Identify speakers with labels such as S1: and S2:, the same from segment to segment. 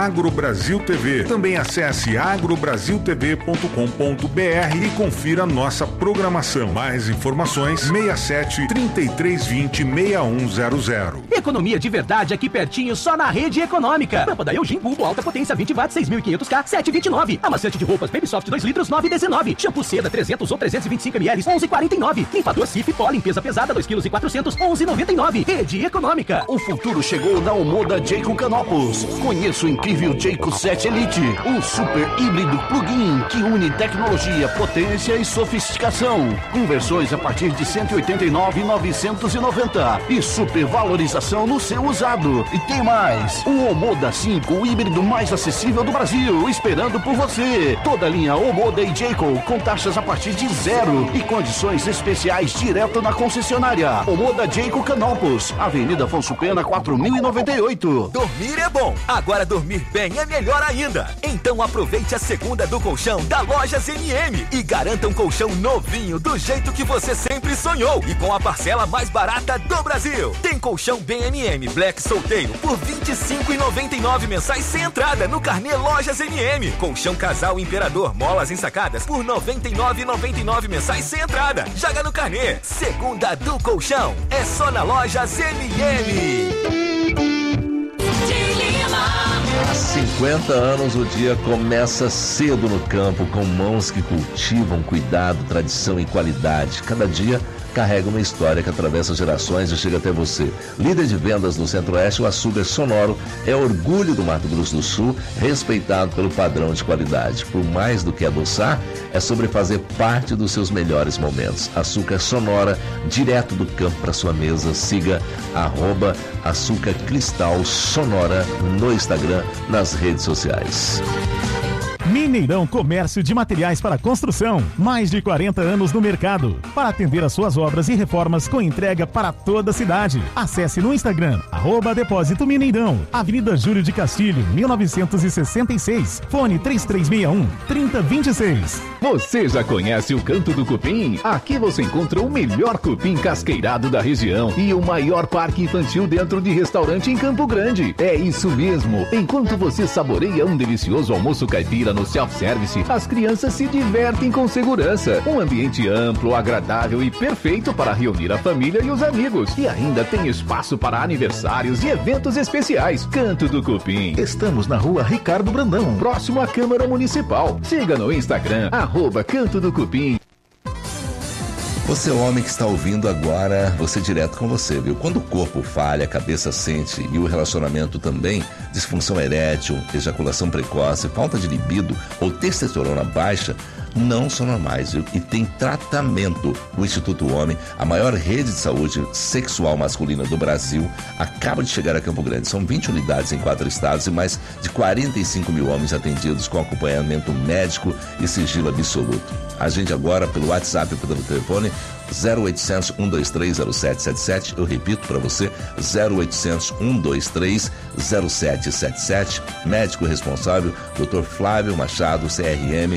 S1: Agrobrasil TV. Também acesse agrobrasiltv.com.br e confira nossa programação. Mais informações 67 3320 6100.
S2: Economia de verdade aqui pertinho, só na Rede Econômica. Lâmpada Eugene Bulbo alta potência 20 watts 6.500K 7,29. Amaciante de roupas Baby Soft 2 litros 9,19. Shampoo Seda 300 ou 325 ml 11,49. Limpador Cif Pó limpeza pesada 2,4 kg 11,99. Rede Econômica.
S3: O futuro chegou na Omoda Jayco Canopus. Conheça o incrível Jayco 7 Elite, um super híbrido plug-in que une tecnologia, potência e sofisticação. Com versões a partir de R$ 189.990 e super valorização no seu usado. E tem mais, o Omoda 5, o híbrido mais acessível do Brasil, esperando por você. Toda a linha Omoda e Jayco com taxas a partir de 0 e condições especiais direto na concessionária. Omoda Jayco Canopus, Avenida Afonso Pena 4098.
S4: Dormir é bom, agora dormir bem é melhor ainda. Então aproveite a segunda do colchão da Lojas MM e garanta um colchão novinho do jeito que você sempre sonhou e com a parcela mais barata do Brasil. Tem colchão BMM Black solteiro por R$ 25,99 mensais sem entrada no carnê Lojas MM. Colchão Casal Imperador molas ensacadas por R$ 99,99 mensais sem entrada. Joga no carnê. Segunda do colchão é só na Lojas MM.
S5: Há 50 anos o dia começa cedo no campo, com mãos que cultivam cuidado, tradição e qualidade. Cada dia carrega uma história que atravessa gerações e chega até você. Líder de vendas no Centro-Oeste, o açúcar Sonoro é orgulho do Mato Grosso do Sul, respeitado pelo padrão de qualidade. Por mais do que adoçar, é sobre fazer parte dos seus melhores momentos. Açúcar Sonora, direto do campo para sua mesa. Siga @Açúcar Cristal Sonora no Instagram, nas redes sociais.
S6: Mineirão Comércio de Materiais para Construção. Mais de 40 anos no mercado. Para atender as suas obras e reformas com entrega para toda a cidade. Acesse no Instagram, @Depósito Mineirão. Avenida Júlio de Castilho, 1966. Fone 3361-3026.
S7: Você já conhece o Canto do Cupim? Aqui você encontra o melhor cupim casqueirado da região e o maior parque infantil dentro de restaurante em Campo Grande. É isso mesmo. Enquanto você saboreia um delicioso almoço caipira no self-service, as crianças se divertem com segurança. Um ambiente amplo, agradável e perfeito para reunir a família e os amigos. E ainda tem espaço para aniversários e eventos especiais. Canto do Cupim. Estamos na rua Ricardo Brandão, próximo à Câmara Municipal. Siga no Instagram, @Canto do Cupim.
S5: Você é o homem que está ouvindo agora, você direto com você, viu? Quando o corpo falha, a cabeça sente e o relacionamento também, disfunção erétil, ejaculação precoce, falta de libido ou testosterona baixa, não são normais, viu? E tem tratamento. O Instituto Homem, a maior rede de saúde sexual masculina do Brasil, acaba de chegar a Campo Grande. São 20 unidades em 4 estados e mais de 45 mil homens atendidos com acompanhamento médico e sigilo absoluto. Agende agora pelo WhatsApp ou pelo telefone 0800 123 0777. Eu repito para você, 0800 123 0777. Médico responsável, Dr. Flávio Machado, CRM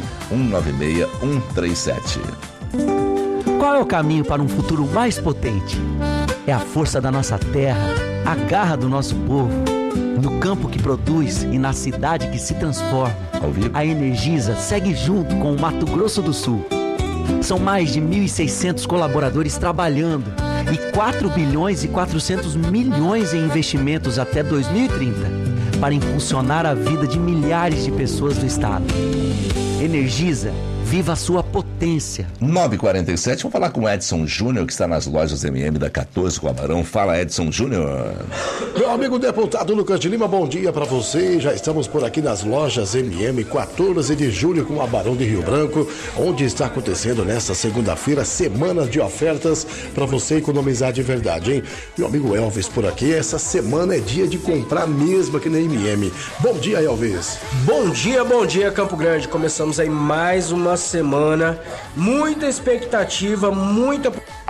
S5: 196137.
S8: Qual é o caminho para um futuro mais potente? É a força da nossa terra, a garra do nosso povo, no campo que produz e na cidade que se transforma. A Energisa segue junto com o Mato Grosso do Sul. São mais de 1.600 colaboradores trabalhando e 4 bilhões e 400 milhões em investimentos até 2030 para impulsionar a vida de milhares de pessoas do estado. Energisa, viva a sua potência.
S5: 9h47, vamos falar com o Edson Júnior, que está nas lojas MM da 14 com a Barão. Fala, Edson Júnior.
S9: Meu amigo deputado Lucas de Lima, bom dia para você. Já estamos por aqui nas lojas MM, 14 de julho com a Barão de Rio Branco, onde está acontecendo nesta segunda-feira semanas de ofertas para você economizar de verdade, hein? Meu amigo Elvis por aqui, essa semana é dia de comprar mesmo aqui na MM. Bom dia, Elvis.
S10: Bom dia, Campo Grande. Começamos aí mais uma semana, muita expectativa, muita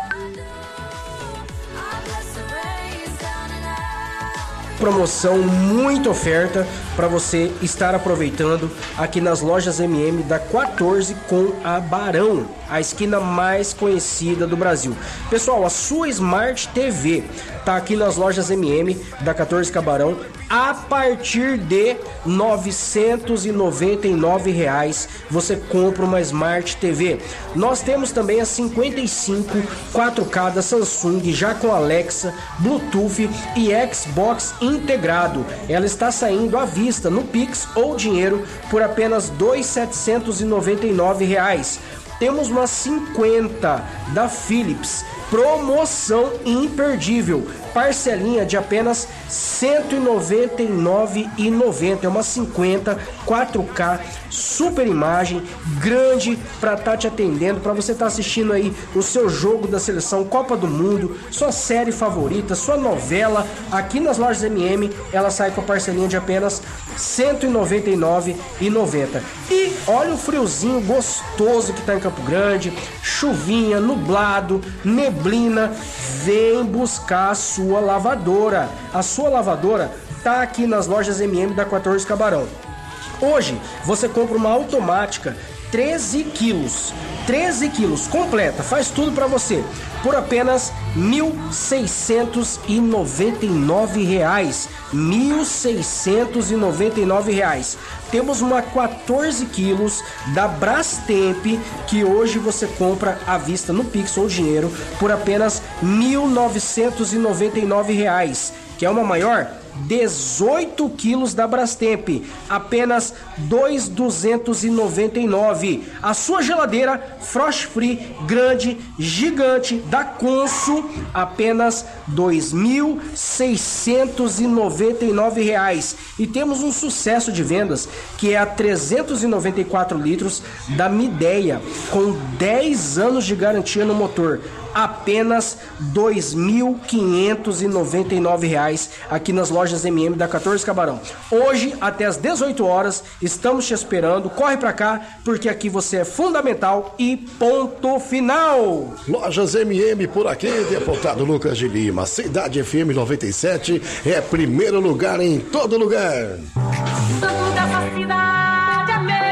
S10: promoção, muita oferta para você estar aproveitando aqui nas lojas MM da 14 com a Barão, a esquina mais conhecida do Brasil. Pessoal, a sua Smart TV tá aqui nas lojas MM da 14 com a Barão, A partir de R$ 999 você compra uma Smart TV. Nós temos também a 55 4K da Samsung, já com Alexa, Bluetooth e Xbox integrado. Ela está saindo à vista no Pix ou dinheiro por apenas R$ 2.799. Temos uma 50 da Philips, promoção imperdível, parcelinha de apenas R$ 199,90. É uma 50 4K, super imagem, grande para estar te atendendo, para você estar assistindo aí o seu jogo da seleção, Copa do Mundo, sua série favorita, sua novela. Aqui nas lojas MM ela sai com a parcelinha de apenas R$ 199,90. E olha o friozinho gostoso que tá em Campo Grande, chuvinha, nublado, neblina. Vem buscar a sua lavadora. A sua lavadora tá aqui nas lojas MM da 14 Cabarão. Hoje você compra uma automática 13 quilos completa, faz tudo para você, por apenas R$ 1.699. R$ 1.699. Temos uma 14 quilos da Brastemp, que hoje você compra à vista no Pix ou dinheiro por apenas R$ 1.999, que é uma maior. 18 quilos da Brastemp, apenas R$ 2.299. A sua geladeira Frost Free grande, gigante da Consul, apenas R$ 2.699. E temos um sucesso de vendas que é a 394 litros da Midea, com 10 anos de garantia no motor. Apenas R$ 2.599 aqui nas lojas MM da 14 Cabarão. Hoje, até às 18 horas, estamos te esperando. Corre pra cá, porque aqui você é fundamental e ponto final.
S9: Lojas MM por aqui, deputado Lucas de Lima. Cidade FM 97 é primeiro lugar em todo lugar.
S11: Toda essa cidade é meu.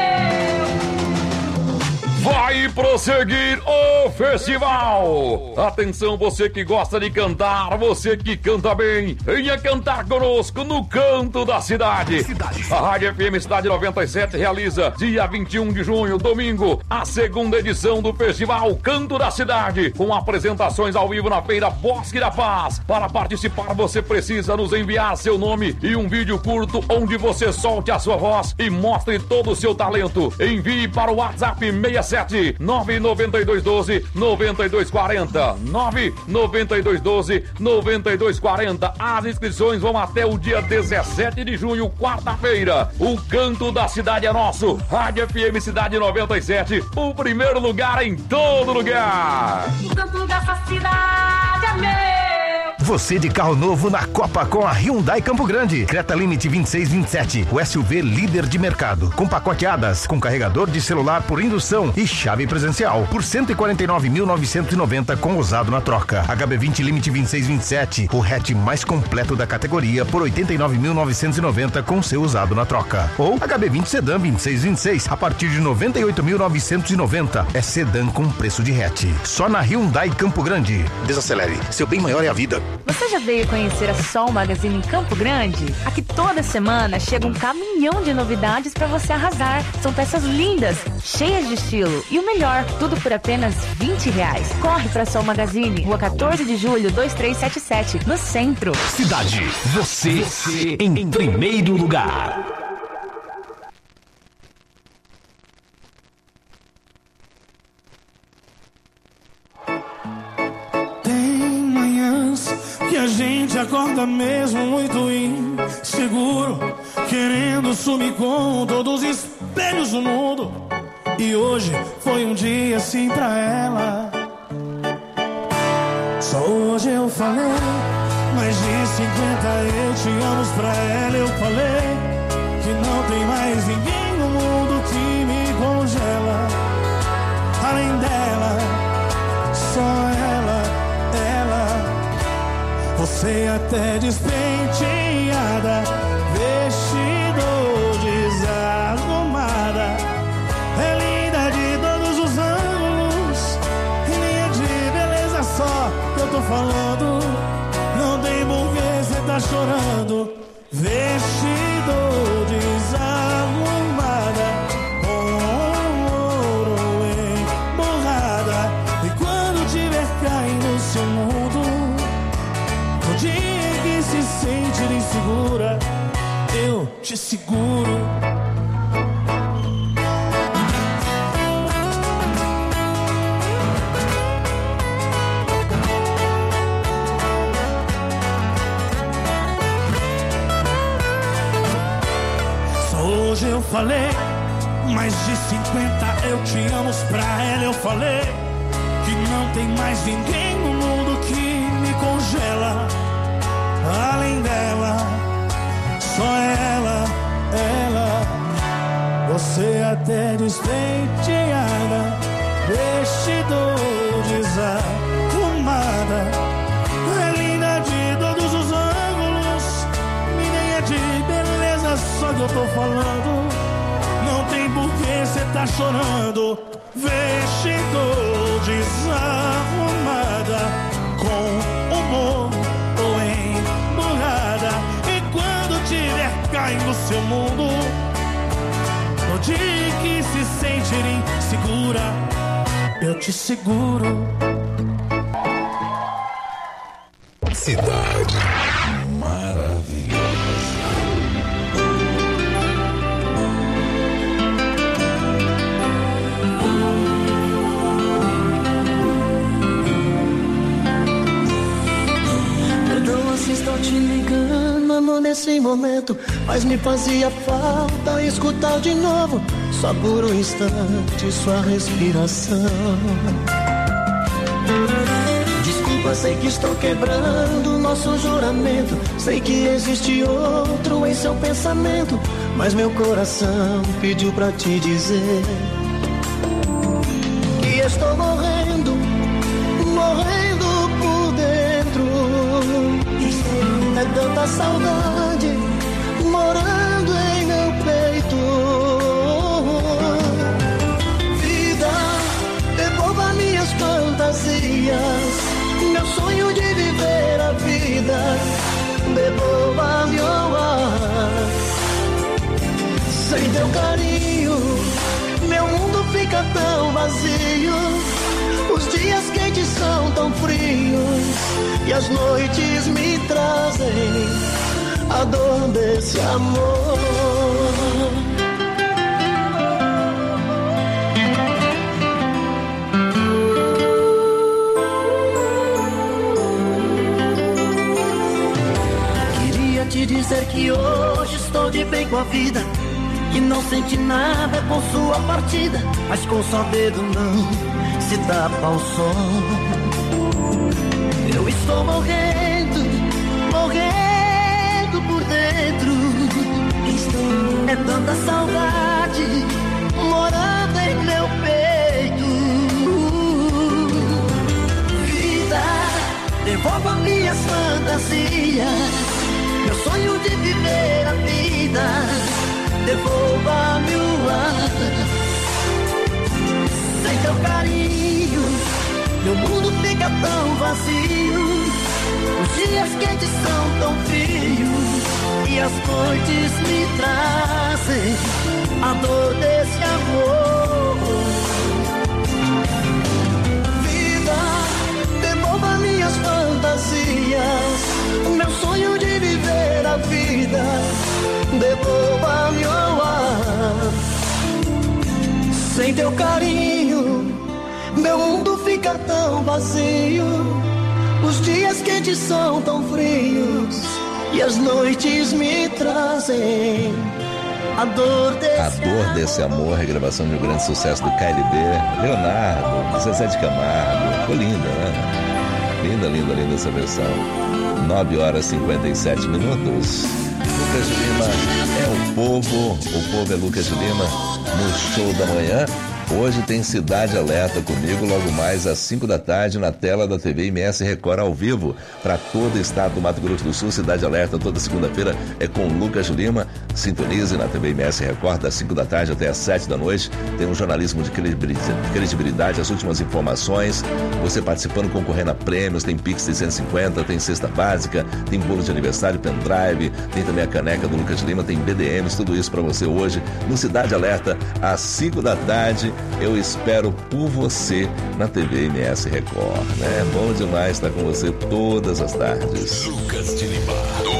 S12: Vai prosseguir o festival. Atenção, você que gosta de cantar, você que canta bem, venha cantar conosco no Canto da Cidade. A Rádio FM Cidade 97 realiza dia 21 de junho, domingo, a segunda edição do festival Canto da Cidade, com apresentações ao vivo na Feira Bosque da Paz. Para participar, você precisa nos enviar seu nome e um vídeo curto onde você solte a sua voz e mostre todo o seu talento. Envie para o WhatsApp 67 99212 9240 99212 9240. As inscrições vão até o dia 17 de junho, quarta-feira. O Canto da Cidade é nosso. Rádio FM Cidade 97, o primeiro lugar em todo lugar.
S11: O canto dessa cidade é meu.
S13: Você de carro novo na Copa com a Hyundai Campo Grande. Creta Limite 2627, o SUV líder de mercado. Com pacote ADAS, com carregador de celular por indução e chave presencial. Por R$ 149.990 com usado na troca. HB20 Limite 2627, o hatch mais completo da categoria por R$ 89.990 com seu usado na troca. Ou HB20 Sedan 2626, a partir de R$ 98.990. É sedã com preço de hatch. Só na Hyundai Campo Grande. Desacelere, seu bem maior é a vida.
S14: Você já veio conhecer a Sol Magazine em Campo Grande? Aqui toda semana chega um caminhão de novidades para você arrasar. São peças lindas, cheias de estilo e o melhor, tudo por apenas R$20. Corre para Sol Magazine, Rua 14 de Julho, 2377, no centro.
S2: Cidade, você em primeiro lugar.
S15: Que a gente acorda mesmo muito inseguro, querendo sumir com todos os espelhos do mundo. E hoje foi um dia assim pra ela. Só hoje eu falei mais de 50 eu te amo pra ela. Eu falei que não tem mais ninguém no mundo que me congela. Além dela, só ela. Você até despenteada, vestido desarrumada, é linda de todos os ângulos, linha de beleza só que eu tô falando. Não tem por que você tá chorando. Veja seguro. Só hoje eu falei, mais de 50 eu te amo pra ela. Eu falei que não tem mais ninguém no mundo que me congela. Além dela, só ela. Você até despenteada, vestidor desarrumada, é linda de todos os ângulos, menina de beleza, só que eu tô falando, não tem por que cê tá chorando. Vestidor desarrumada, com humor ou emburrada, e quando tiver caindo seu mundo, no dia que se sentir insegura, eu te seguro.
S16: Cidade maravilhosa.
S17: Perdoa se estou te ligando nesse momento, mas me fazia falta escutar de novo, só por um instante, sua respiração. Desculpa, sei que estou quebrando nosso juramento, sei que existe outro em seu pensamento, mas meu coração pediu pra te dizer que estou morrendo por dentro. É tanta saudade morando em meu peito. Vida, devolva minhas fantasias, meu sonho de viver a vida, devolva-me ao ar. Sem teu carinho, meu mundo fica tão vazio. Os dias quentes são tão frios e as noites me trazem a dor desse amor. Queria te dizer que hoje estou de bem com a vida, que não senti nada com sua partida, mas com só dedo não se tapa o sol. Eu estou morrendo por dentro. É tanta saudade morando em meu peito. Vida, devolva minhas fantasias, meu sonho de viver a vida, devolva-me o ar. Sem teu carinho, meu mundo fica tão vazio. Os dias quentes são tão frios e as noites me trazem a dor desse amor. Vida, devolva minhas fantasias, meu sonho de viver a vida, devolva-me ao ar. Sem teu carinho, meu mundo fica tão vazio. Os dias quentes são tão frios e as noites me trazem a dor desse
S5: amor. Regravação de um grande sucesso do KLB, Leonardo, Zezé de Camargo. Ficou linda, né? Linda essa versão. 9h57. Lucas de Lima é o povo é Lucas de Lima no show da manhã. Hoje tem Cidade Alerta comigo, logo mais às 5 da tarde na tela da TV MS Record ao vivo para todo o estado do Mato Grosso do Sul. Cidade Alerta toda segunda-feira é com Lucas de Lima. Sintonize na TV MS Record das 5 da tarde até às 7 da noite. Tem um jornalismo de credibilidade, as últimas informações, você participando, concorrendo a prêmios, tem Pix 650, tem cesta básica, tem bolo de aniversário, pendrive, tem também a caneca do Lucas de Lima, tem BDMs, tudo isso para você hoje no Cidade Alerta às 5 da tarde. Eu espero por você na TV MS Record, né? Bom demais estar com você todas as tardes.
S16: Lucas de Lima, do amor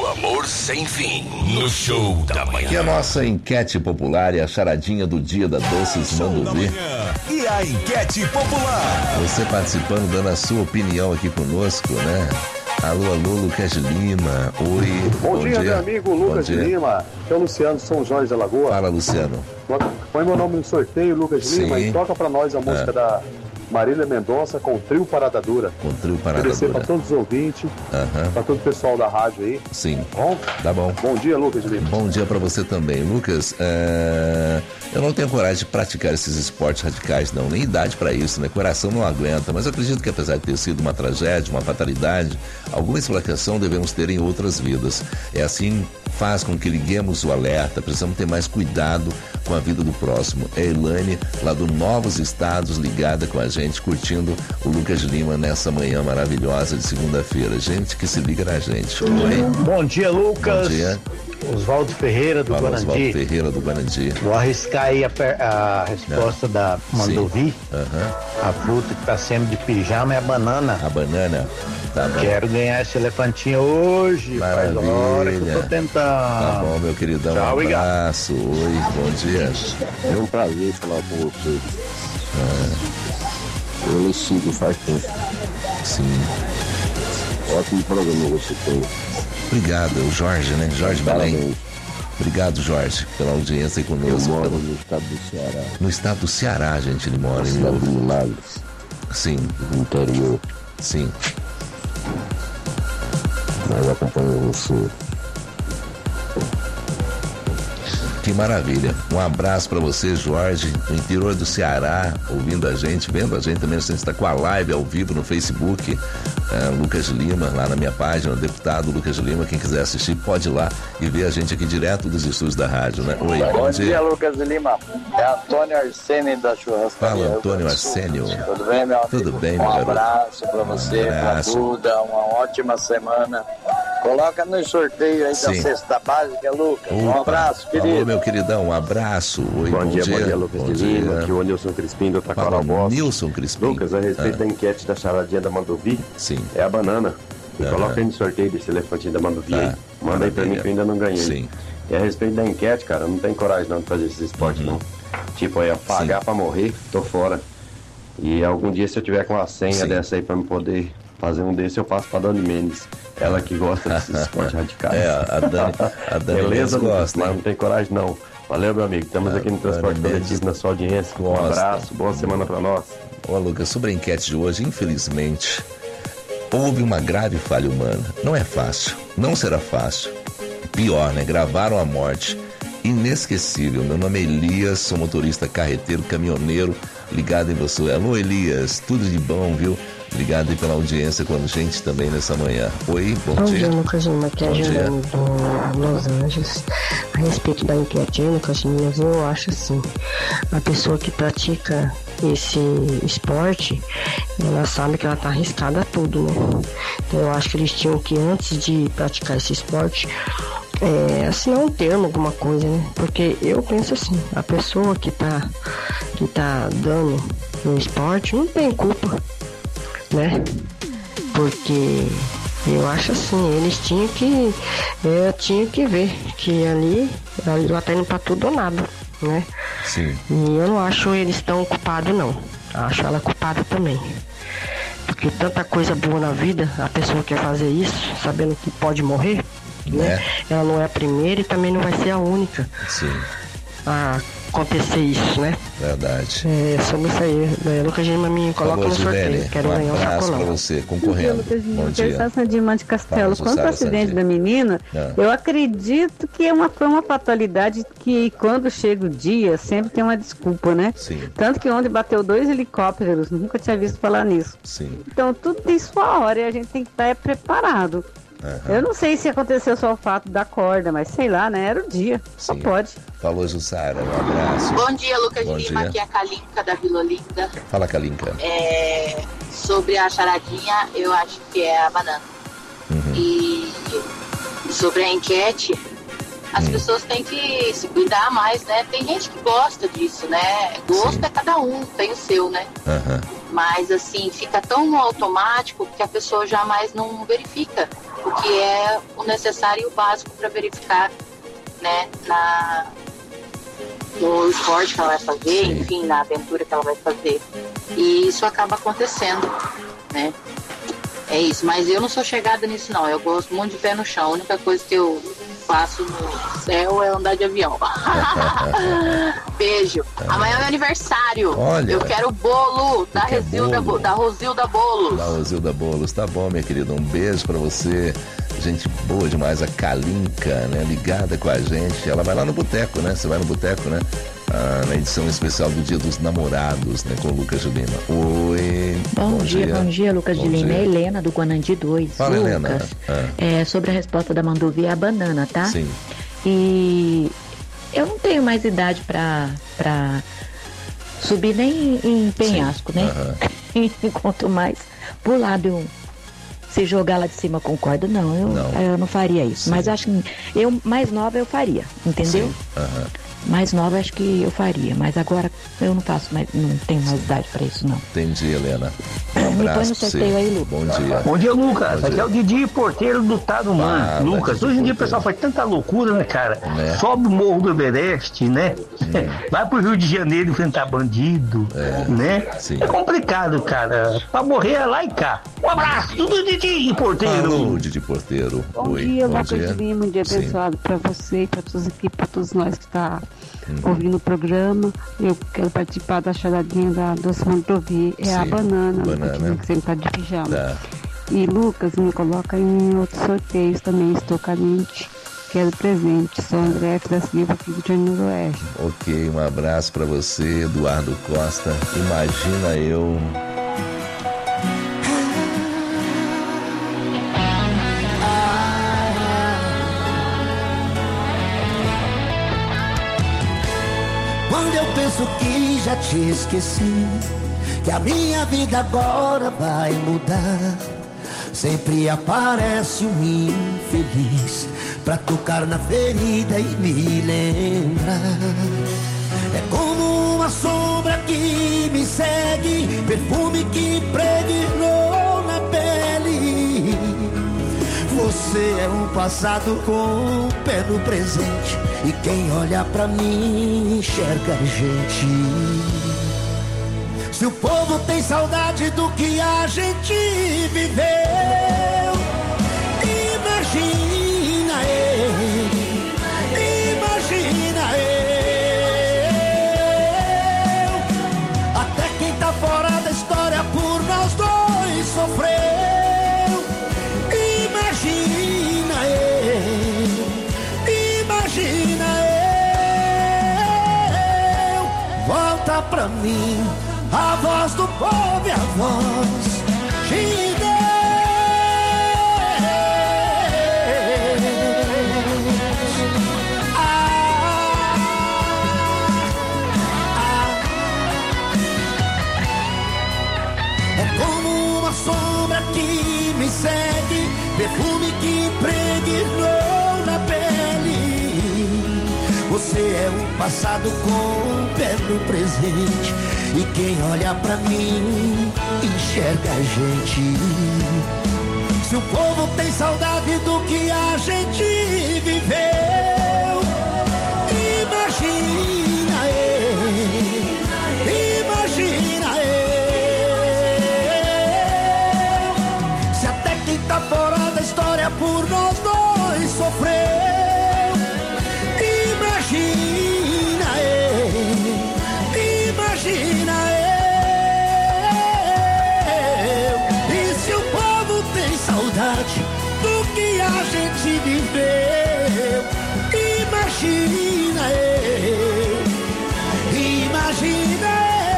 S3: humor sem fim no Show da Manhã.
S5: Que a nossa enquete popular e a charadinha do dia da Doces Mandovi.
S3: E a enquete popular.
S5: Você participando, dando a sua opinião aqui conosco, né? Alô, Lucas de Lima. Oi.
S16: Bom dia, meu amigo Lucas de Lima. Eu, Luciano, São Jorge da Lagoa.
S5: Fala, Luciano.
S16: Põe meu nome no sorteio, Lucas de Lima, e toca pra nós a música da Marília Mendonça com Trio Parada Dura.
S5: Com Trio Parada
S16: Agradecer
S5: Dura.
S16: pra todos os ouvintes, pra todo o pessoal da rádio aí.
S5: Sim.
S16: Bom?
S5: Tá bom.
S16: Bom dia, Lucas de Lima.
S5: Bom dia pra você também. Lucas, eu não tenho coragem de praticar esses esportes radicais, não. Nem idade pra isso, né? Coração não aguenta. Mas eu acredito que apesar de ter sido uma tragédia, uma fatalidade, alguma explicação devemos ter em outras vidas. É assim, faz com que liguemos o alerta. Precisamos ter mais cuidado com a vida do próximo. É a Elaine, lá do Novos Estados, ligada com a gente, curtindo o Lucas de Lima nessa manhã maravilhosa de segunda-feira. Gente que se liga na gente. Oi.
S18: Bom dia, Lucas.
S5: Bom dia.
S18: Oswaldo Ferreira do
S5: Fala,
S18: Guarandi.
S5: Oswaldo Ferreira do Guarandi.
S18: Vou arriscar aí a resposta da Mandovi. A fruta que tá sendo de pijama é a banana.
S5: A banana? Tá bom.
S18: Quero ganhar esse elefantinho hoje.
S5: Maravilha.
S18: Faz hora que eu tô tentando.
S5: Tá bom, meu queridão.
S18: Tchau,
S5: um abraço. Oi, bom dia.
S19: É um prazer falar com você. Eu lhe sigo faz tempo.
S5: Sim.
S19: Ótimo programa você tem.
S5: Obrigado, é o Jorge, né? Jorge Belém.
S19: Parabéns.
S5: Obrigado, Jorge, pela audiência aí conosco.
S19: Eu moro no estado do Ceará.
S5: No estado do Ceará, gente, ele mora.
S19: Na cidade de Milagres.
S5: Sim.
S19: No interior.
S5: Sim.
S19: Nós acompanhamos você.
S5: Que maravilha. Um abraço pra você, Jorge, no interior do Ceará, ouvindo a gente, vendo a gente também. A gente está com a live ao vivo no Facebook. Lucas de Lima, lá na minha página, o deputado Lucas de Lima. Quem quiser assistir, pode ir lá e ver a gente aqui direto dos estúdios da rádio, né? Oi,
S20: bom dia, Lucas de Lima. É Antônio Arsênio da Churrascaria.
S5: Fala, Antônio Arsênio.
S20: Tudo bem, meu amigo?
S5: Tudo bem, meu garoto.
S20: Um abraço pra você, pra Duda, uma ótima semana. Coloca no sorteio aí da cesta básica, Lucas.
S5: Opa.
S20: Um abraço, querido.
S5: Alô, meu queridão, um abraço. Oi,
S19: bom dia, Lucas de Lima. Aqui é o Nilson Crispim do Taquarabó.
S5: Nilson Crispim.
S19: Lucas, a respeito da enquete da charadinha da Mandovi, é a banana. E coloca aí no sorteio desse elefantinho da Mandovi aí. Manda aí pra mim que eu ainda não ganhei.
S5: Sim.
S19: E a respeito da enquete, cara, não tem coragem não de fazer esse esporte não. Tipo, aí, pagar pra morrer, tô fora. E algum dia, se eu tiver com uma senha dessa aí pra me poder fazer um desse, eu passo pra Dani Mendes. Ela que gosta desses esportes radicais.
S5: A Dani
S19: Beleza,
S5: Mendes gosta,
S19: mas não tem coragem não. Valeu, meu amigo. Estamos aqui no Transporte Coletivo, na sua audiência. Um abraço, boa semana pra nós.
S5: Ô, Lucas, sobre a enquete de hoje, infelizmente, houve uma grave falha humana. Não é fácil, não será fácil. Pior, né? Gravaram a morte. Inesquecível. Meu nome é Elias, sou motorista carreteiro, caminhoneiro, ligado em você. Alô, Elias, tudo de bom, viu? Obrigado aí pela audiência com a gente também nessa manhã. Oi, bom dia.
S21: Lucas Lima, aqui é a Juliana do Los Angeles. A respeito da enquete aí, Lucas Lima, eu acho assim, a pessoa que pratica esse esporte, ela sabe que ela tá arriscada a tudo, né? Então eu acho que eles tinham que, antes de praticar esse esporte, assinar um termo, alguma coisa, né? Porque eu penso assim, a pessoa que tá dando no esporte não tem culpa, né? Porque eu acho assim, eles tinham que ver que ali ela tá indo pra tudo ou nada, né?
S5: Sim.
S21: E eu não acho eles tão culpados não, acho ela culpada também. Porque tanta coisa boa na vida, a pessoa quer fazer isso, sabendo que pode morrer, né? Ela não é a primeira e também não vai ser a única.
S5: Sim.
S21: A acontecer isso, né?
S5: Verdade.
S21: Sobre isso aí. Lucas Lima me coloca no sorteio. Quero ganhar um sacolão.
S5: Pra você, concorrendo. Bom dia.
S22: Sasson de Monte Castelo. Quanto ao acidente da menina, eu acredito que foi uma fatalidade que, quando chega o dia, sempre tem uma desculpa, né?
S5: Sim.
S22: Tanto que ontem bateu 2 helicópteros, nunca tinha visto falar nisso.
S5: Sim.
S22: Então tudo tem sua hora e a gente tem que estar preparado. Eu não sei se aconteceu só o fato da corda, mas sei lá, né? Era o dia. Só pode.
S5: Falou, Jussara. Um abraço.
S23: Bom dia, Lucas
S5: Bom
S23: Lima.
S5: dia.
S23: Aqui é a Kalinka da Vila Olinda.
S5: Fala, Kalinka.
S23: Sobre a charadinha, eu acho que é a banana. E sobre a enquete, as pessoas têm que se cuidar mais, né? Tem gente que gosta disso, né? Gosto é cada um, tem o seu, né? Mas assim, fica tão automático que a pessoa jamais não verifica o que é o necessário e o básico para verificar, né, no esporte que ela vai fazer, enfim, na aventura que ela vai fazer. E isso acaba acontecendo, né? É isso, mas eu não sou chegada nisso não, eu gosto muito de pé no chão. A única coisa que eu faço no céu é andar de avião. Beijo. Amanhã é meu aniversário.
S5: Olha,
S23: eu quero bolo da Rosilda Bolos.
S5: Da Rosilda Bolos, tá bom, minha querida, um beijo pra você. Gente boa demais, a Kalinka, né, ligada com a gente. Ela vai lá no boteco, né? Você vai no boteco, né? Na edição especial do Dia dos Namorados, né, com o Lucas de Lima. Oi.
S1: Bom dia, Lucas de Lima. É Helena do Guanandi 2.
S5: Fala,
S1: Lucas,
S5: Helena.
S1: Sobre a resposta da Manduvi é a banana, tá?
S5: Sim.
S1: E eu não tenho mais idade pra subir nem em penhasco, né? Quanto mais pular de um. Se jogar lá de cima, concordo? Não, eu não faria isso. Sim. Mas acho que eu, mais nova, eu faria, entendeu? Mais nova, acho que eu faria. Mas agora eu não faço mais, não tenho mais idade pra isso, não.
S5: Entendi, Helena.
S1: Me põe no sorteio aí, Lucas.
S5: Bom dia.
S4: Bom dia, Lucas. Aqui é o Didi, porteiro do Tarumã. Lucas, hoje em dia o pessoal faz tanta loucura, né, cara? Sobe o Morro do Everest, né? Vai pro Rio de Janeiro enfrentar bandido, né?
S5: Sim.
S4: É complicado, cara. Pra morrer é lá e cá. Um abraço do Didi, porteiro.
S5: Alô, Didi, porteiro.
S22: Bom dia, Lucas de Lima. Um dia abençoado pra você e pra todas as equipes, pra todos nós que tá ouvindo o programa. Eu quero participar da charadinha da Doce Mandovi. É a banana. Que sempre tá de pijama.
S5: Tá.
S22: E Lucas, me coloca em outros sorteios também. Estou carente. Quero presente. Sou André F. da Silva, aqui do Rio de Noroeste.
S5: Ok, um abraço pra você, Eduardo Costa. Imagina eu.
S17: Quando eu penso que já te esqueci, que a minha vida agora vai mudar, sempre aparece um infeliz pra tocar na ferida e me lembrar. É como uma sombra que me segue, perfume que impregnou na pele. Você é um passado com o pé no presente, e quem olha pra mim enxerga a gente. Se o povo tem saudade do que a gente viveu, imagina eu, imagina eu. Até quem tá fora da história por nós dois sofreu. Imagina eu, imagina eu. Volta pra mim a voz do povo e a voz de Deus. É como uma sombra que me segue, perfume que impregnou na pele. Você é um passado com o pé no presente, e quem olha pra mim enxerga a gente. Se o povo tem saudade do que a gente viveu, imagina eu, imagina eu. Se até quem tá fora da história por nós dois sofreu, imagina eu, imagina eu. E se o povo tem saudade do que a gente viveu, imagina eu, imagina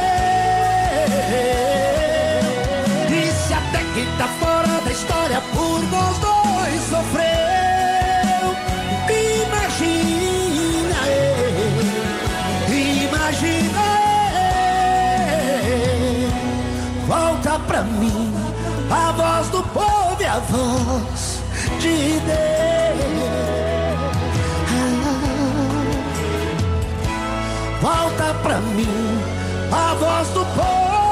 S17: eu. E se até quem tá fora da história por nós dois sofreu, imagina eu, imagina eu. Volta pra mim a voz do povo e a voz de Deus. Volta pra mim a voz do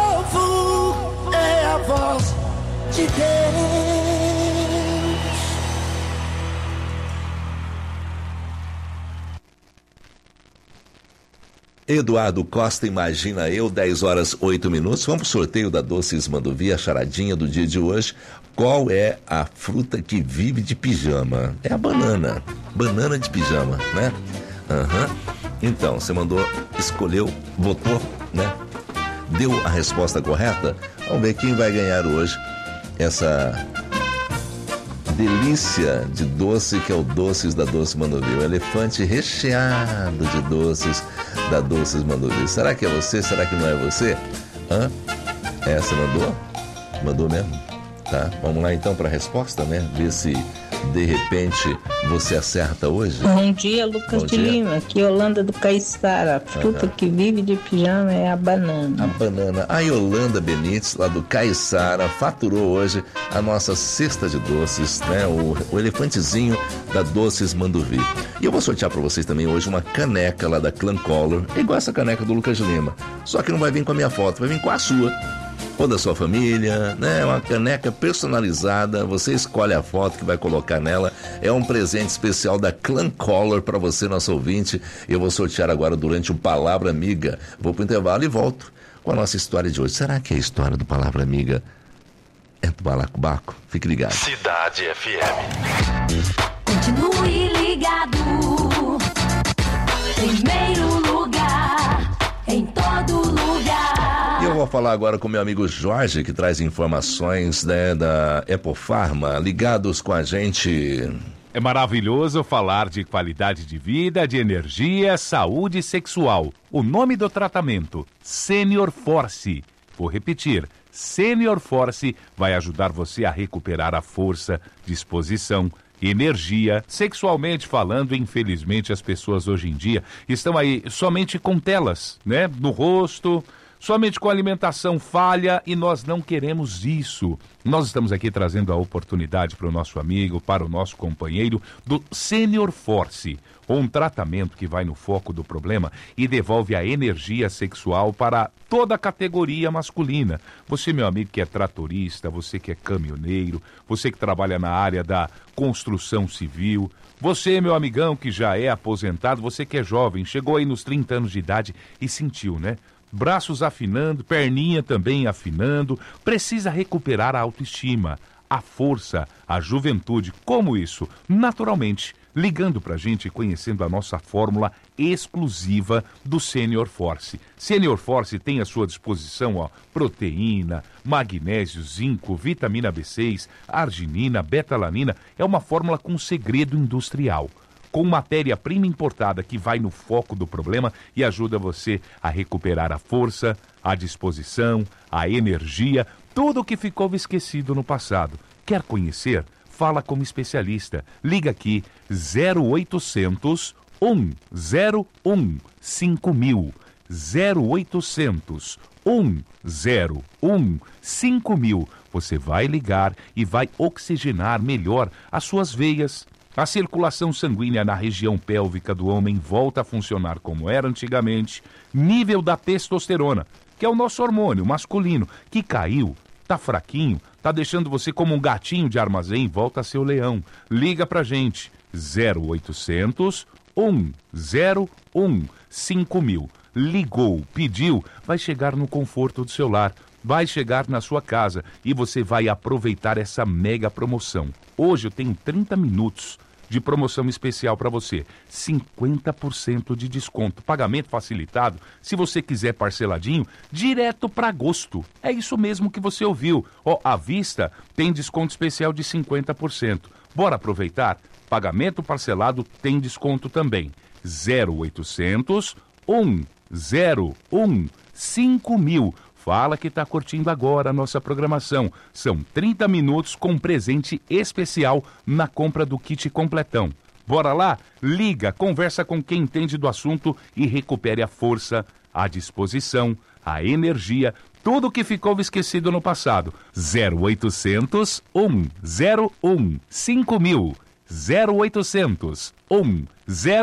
S17: povo, é a voz de Deus.
S5: Eduardo Costa, imagina eu, 10 horas 8 minutos. Vamos pro sorteio da Doces Mandovi, a charadinha do dia de hoje. Qual é a fruta que vive de pijama? É a banana. Banana de pijama, né? Então, você mandou, escolheu, votou, né? Deu a resposta correta? Vamos ver quem vai ganhar hoje essa delícia de doce que é o Doces da Doce Mandovi. O elefante recheado de doces da Doces Mandovi. Será que é você? Será que não é você? Você mandou? Mandou mesmo? Tá, vamos lá então para a resposta, né? Ver se de repente você acerta hoje.
S6: Bom dia, Lucas de Lima. Aqui Yolanda do Caiçara. A fruta que vive de pijama é a banana.
S5: A banana. A Yolanda Benites, lá do Caiçara, faturou hoje a nossa cesta de doces, né? O elefantezinho da Doces Mandovi. E eu vou sortear para vocês também hoje uma caneca lá da Clan Color, igual essa caneca do Lucas de Lima. Só que não vai vir com a minha foto, vai vir com a sua. Ou da sua família, né? Uma caneca personalizada, você escolhe a foto que vai colocar nela. É um presente especial da Clan Color para você, nosso ouvinte. Eu vou sortear agora durante o Palavra Amiga. Vou pro intervalo e volto com a nossa história de hoje. Será que a história do Palavra Amiga é do Balacobaco? Fique ligado.
S13: Cidade FM.
S11: Continue ligado. Primeiro lugar, em todo lugar.
S5: E eu vou falar agora com meu amigo Jorge, que traz informações, né, da Epofarma, ligados com a gente.
S7: É maravilhoso falar de qualidade de vida, de energia, saúde sexual. O nome do tratamento, Senior Force. Vou repetir, Senior Force vai ajudar você a recuperar a força, disposição, energia. Sexualmente falando, infelizmente as pessoas hoje em dia estão aí somente com telas, né, no rosto, somente com alimentação falha, e nós não queremos isso. Nós estamos aqui trazendo a oportunidade para o nosso amigo, para o nosso companheiro do Senior Force, um tratamento que vai no foco do problema e devolve a energia sexual para toda a categoria masculina. Você, meu amigo, que é tratorista, você que é caminhoneiro, você que trabalha na área da construção civil, você, meu amigão, que já é aposentado, você que é jovem, chegou aí nos 30 anos de idade e sentiu, né? Braços afinando, perninha também afinando, precisa recuperar a autoestima, a força, a juventude. Como isso? Naturalmente, ligando pra gente e conhecendo a nossa fórmula exclusiva do Senior Force. Senior Force tem à sua disposição, proteína, magnésio, zinco, vitamina B6, arginina, betalanina. É uma fórmula com segredo industrial, com matéria-prima importada que vai no foco do problema e ajuda você a recuperar a força, a disposição, a energia, tudo o que ficou esquecido no passado. Quer conhecer? Fala como especialista. Liga aqui, 0800 101 5000. 0800 101 5000. Você vai ligar e vai oxigenar melhor as suas veias. A circulação sanguínea na região pélvica do homem volta a funcionar como era antigamente. Nível da testosterona, que é o nosso hormônio masculino, que caiu, tá fraquinho, tá deixando você como um gatinho de armazém, volta a ser o leão. Liga pra gente, 0800 101 5000. Ligou, pediu, vai chegar no conforto do seu lar, vai chegar na sua casa e você vai aproveitar essa mega promoção. Hoje eu tenho 30 minutos de promoção especial para você, 50% de desconto, pagamento facilitado, se você quiser parceladinho, direto para agosto. É isso mesmo que você ouviu. À vista tem desconto especial de 50%. Bora aproveitar? Pagamento parcelado tem desconto também. 0800 101 5000. Fala que está curtindo agora a nossa programação. São 30 minutos com presente especial na compra do kit completão. Bora lá? Liga, conversa com quem entende do assunto e recupere a força, a disposição, a energia, tudo que ficou esquecido no passado. 0800 101 5000. 0800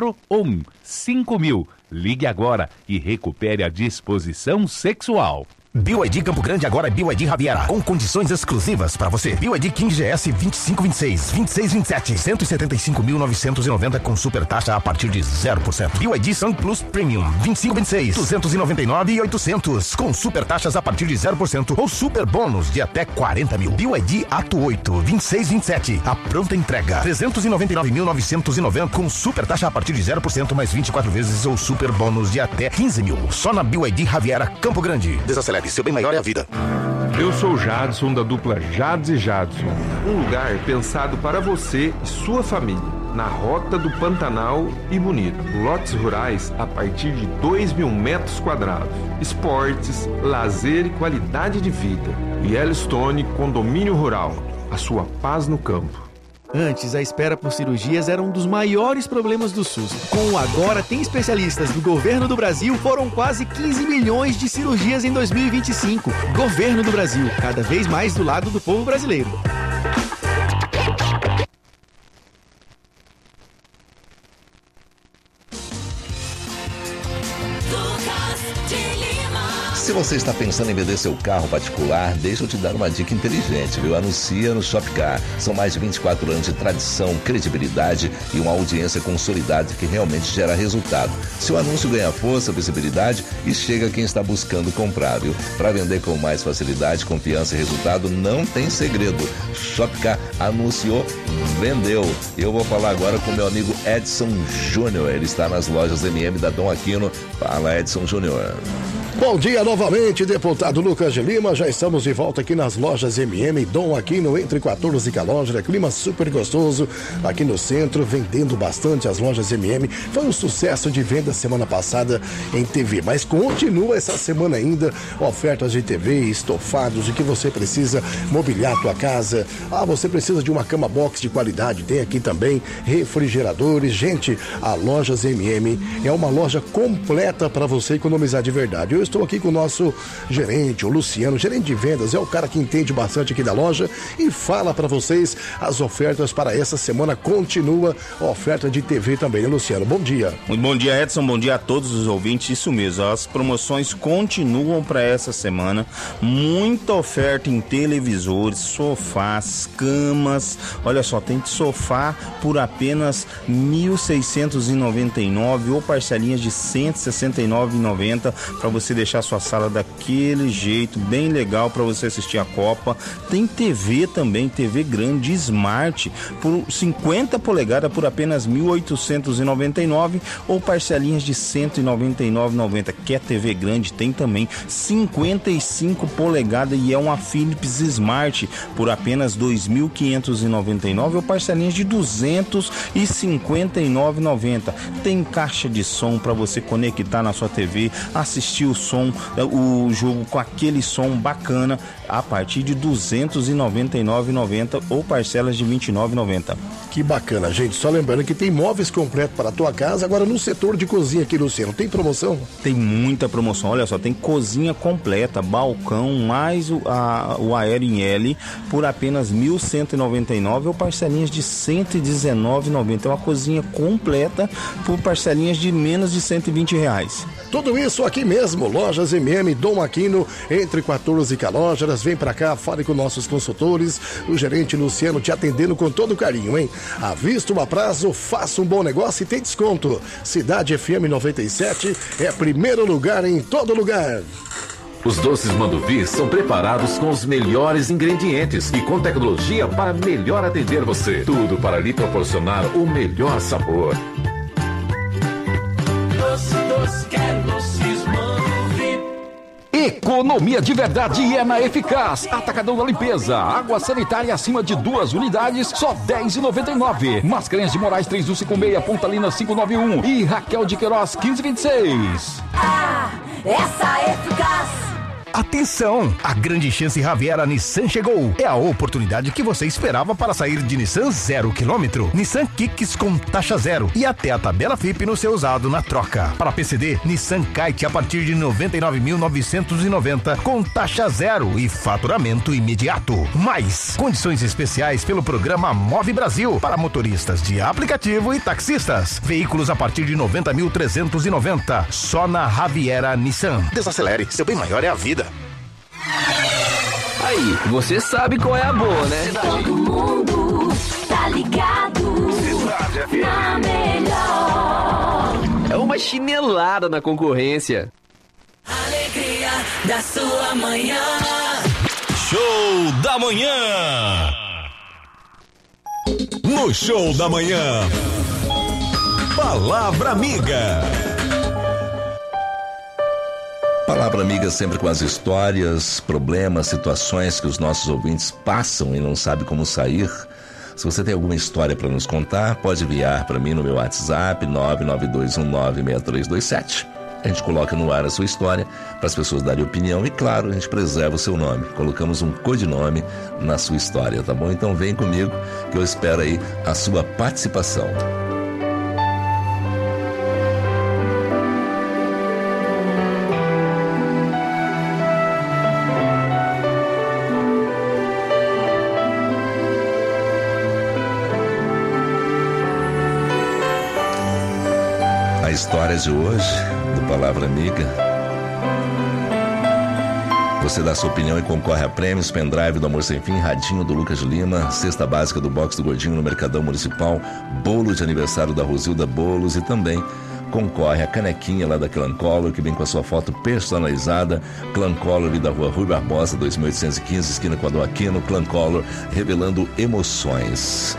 S7: 101 5000. Ligue agora e recupere a disposição sexual.
S13: BYD Campo Grande agora é BYD Riviera, com condições exclusivas para você. BYD King GS 2526, 2627, 175.990 com super taxa a partir de 0%. BYD Sun Plus Premium 2526, 299.800 com super taxas a partir de 0% ou super bônus de até 40 mil. BYD Ato 8 2627, a pronta entrega 399.990 com super taxa a partir de 0% mais 24 vezes ou super bônus de até 15 mil. Só na BYD Riviera Campo Grande. Desacelere, seu bem maior é a vida.
S8: Eu sou o Jadson da dupla Jades e Jadson. Um lugar pensado para você e sua família. Na Rota do Pantanal e Bonito. Lotes rurais a partir de 2.000 metros quadrados. Esportes, lazer e qualidade de vida. Yellowstone Condomínio Rural. A sua paz no campo.
S2: Antes, a espera por cirurgias era um dos maiores problemas do SUS. Com o Agora Tem Especialistas do Governo do Brasil, foram quase 15 milhões de cirurgias em 2025. Governo do Brasil, cada vez mais do lado do povo brasileiro.
S5: Se você está pensando em vender seu carro particular, deixa eu te dar uma dica inteligente, viu? Anuncia no Shopcar. São mais de 24 anos de tradição, credibilidade e uma audiência consolidada que realmente gera resultado. Seu anúncio ganha força, visibilidade e chega a quem está buscando comprar, viu? Para vender com mais facilidade, confiança e resultado, não tem segredo. Shopcar anunciou, vendeu. Eu vou falar agora com meu amigo Edson Júnior. Ele está nas lojas MM da Dom Aquino. Fala, Edson Júnior.
S9: Bom dia novamente, deputado Lucas de Lima. Já estamos de volta aqui nas lojas MM Dom Aquino, entre 14 e Calógera. Clima super gostoso aqui no centro, vendendo bastante as lojas MM. Foi um sucesso de venda semana passada em TV, mas continua essa semana ainda. Ofertas de TV, estofados, o que você precisa mobiliar a tua casa. Você precisa de uma cama box de qualidade. Tem aqui também refrigeradores. Gente, a Lojas MM é uma loja completa para você economizar de verdade. Eu estou aqui com o nosso gerente, o Luciano, gerente de vendas, é o cara que entende bastante aqui da loja e fala para vocês as ofertas para essa semana. Continua a oferta de TV também, né, Luciano? Bom dia.
S10: Muito bom dia, Edson, bom dia a todos os ouvintes. Isso mesmo, as promoções continuam para essa semana. Muita oferta em televisores, sofás, camas. Olha só, tem sofá por apenas R$ 1.699 ou parcelinhas de R$ 169,90 para você deixar sua sala daquele jeito, bem legal para você assistir a Copa. Tem TV também, TV grande, Smart, por 50 polegadas por apenas R$ 1.899 ou parcelinhas de R$ 199,90. Quer TV grande? Tem também 55 polegadas e é uma Philips Smart por apenas R$ 2.599 ou parcelinhas de R$ 259,90. Tem caixa de som para você conectar na sua TV, assistir o som, o jogo com aquele som bacana a partir de R$ 299,90 ou parcelas de R$ 29,90.
S9: Que bacana, gente. Só lembrando que tem móveis completos para a tua casa. Agora no setor de cozinha aqui, Luciano, tem promoção?
S10: Tem muita promoção. Olha só, tem cozinha completa, balcão, mais o aéreo em L por apenas R$ 1.199 ou parcelinhas de R$ 119,90. É uma cozinha completa por parcelinhas de menos de R$ 120.
S9: Tudo isso aqui mesmo, Lojas MM Dom Aquino, entre 14 e Calógeras. Vem pra cá, fale com nossos consultores, o gerente Luciano te atendendo com todo carinho, hein? À vista, um prazo, faça um bom negócio e tem desconto. Cidade FM 97 é primeiro lugar em todo lugar.
S24: Os doces Manduvi são preparados com os melhores ingredientes e com tecnologia para melhor atender você. Tudo para lhe proporcionar o melhor sabor.
S25: Doce, quero doces Manduvi.
S12: Economia de verdade é na Eficaz. Atacadão da limpeza. Água sanitária acima de 2 unidades, só R$ 10,99. Mascarenhas de Moraes 3156, Pontalina 591 e Raquel de Queiroz 1526.
S11: Essa é Eficaz.
S13: Atenção! A grande chance Riviera Nissan chegou. É a oportunidade que você esperava para sair de Nissan 0 km. Nissan Kicks com taxa zero e até a tabela FIP no seu usado na troca. Para PCD, Nissan Kite a partir de R$ 99.990 com taxa zero e faturamento imediato. Mais condições especiais pelo programa Move Brasil para motoristas de aplicativo e taxistas. Veículos a partir de R$ 90.390. Só na Riviera Nissan. Desacelere, seu bem maior é a vida.
S3: Aí, você sabe qual é a boa, né?
S11: Todo mundo tá ligado na melhor.
S3: É uma chinelada na concorrência.
S11: Alegria da sua manhã.
S13: Show da Manhã. No Show da Manhã, Palavra Amiga.
S5: Palavra Amiga sempre com as histórias, problemas, situações que os nossos ouvintes passam e não sabem como sair. Se você tem alguma história para nos contar, pode enviar para mim no meu WhatsApp 992196327. A gente coloca no ar a sua história para as pessoas darem opinião e, claro, a gente preserva o seu nome. Colocamos um codinome na sua história, tá bom? Então vem comigo que eu espero aí a sua participação. A história de hoje, do Palavra Amiga. Você dá sua opinião e concorre a prêmios, pendrive do Amor Sem Fim, radinho do Lucas Lima, cesta básica do Box do Gordinho no Mercadão Municipal, bolo de aniversário da Rosilda Bolos e também concorre a canequinha lá da Clan Collor, que vem com a sua foto personalizada. Clan Collor ali da rua Rui Barbosa, 2815, esquina com a do Aquino. Clan Collor, revelando emoções.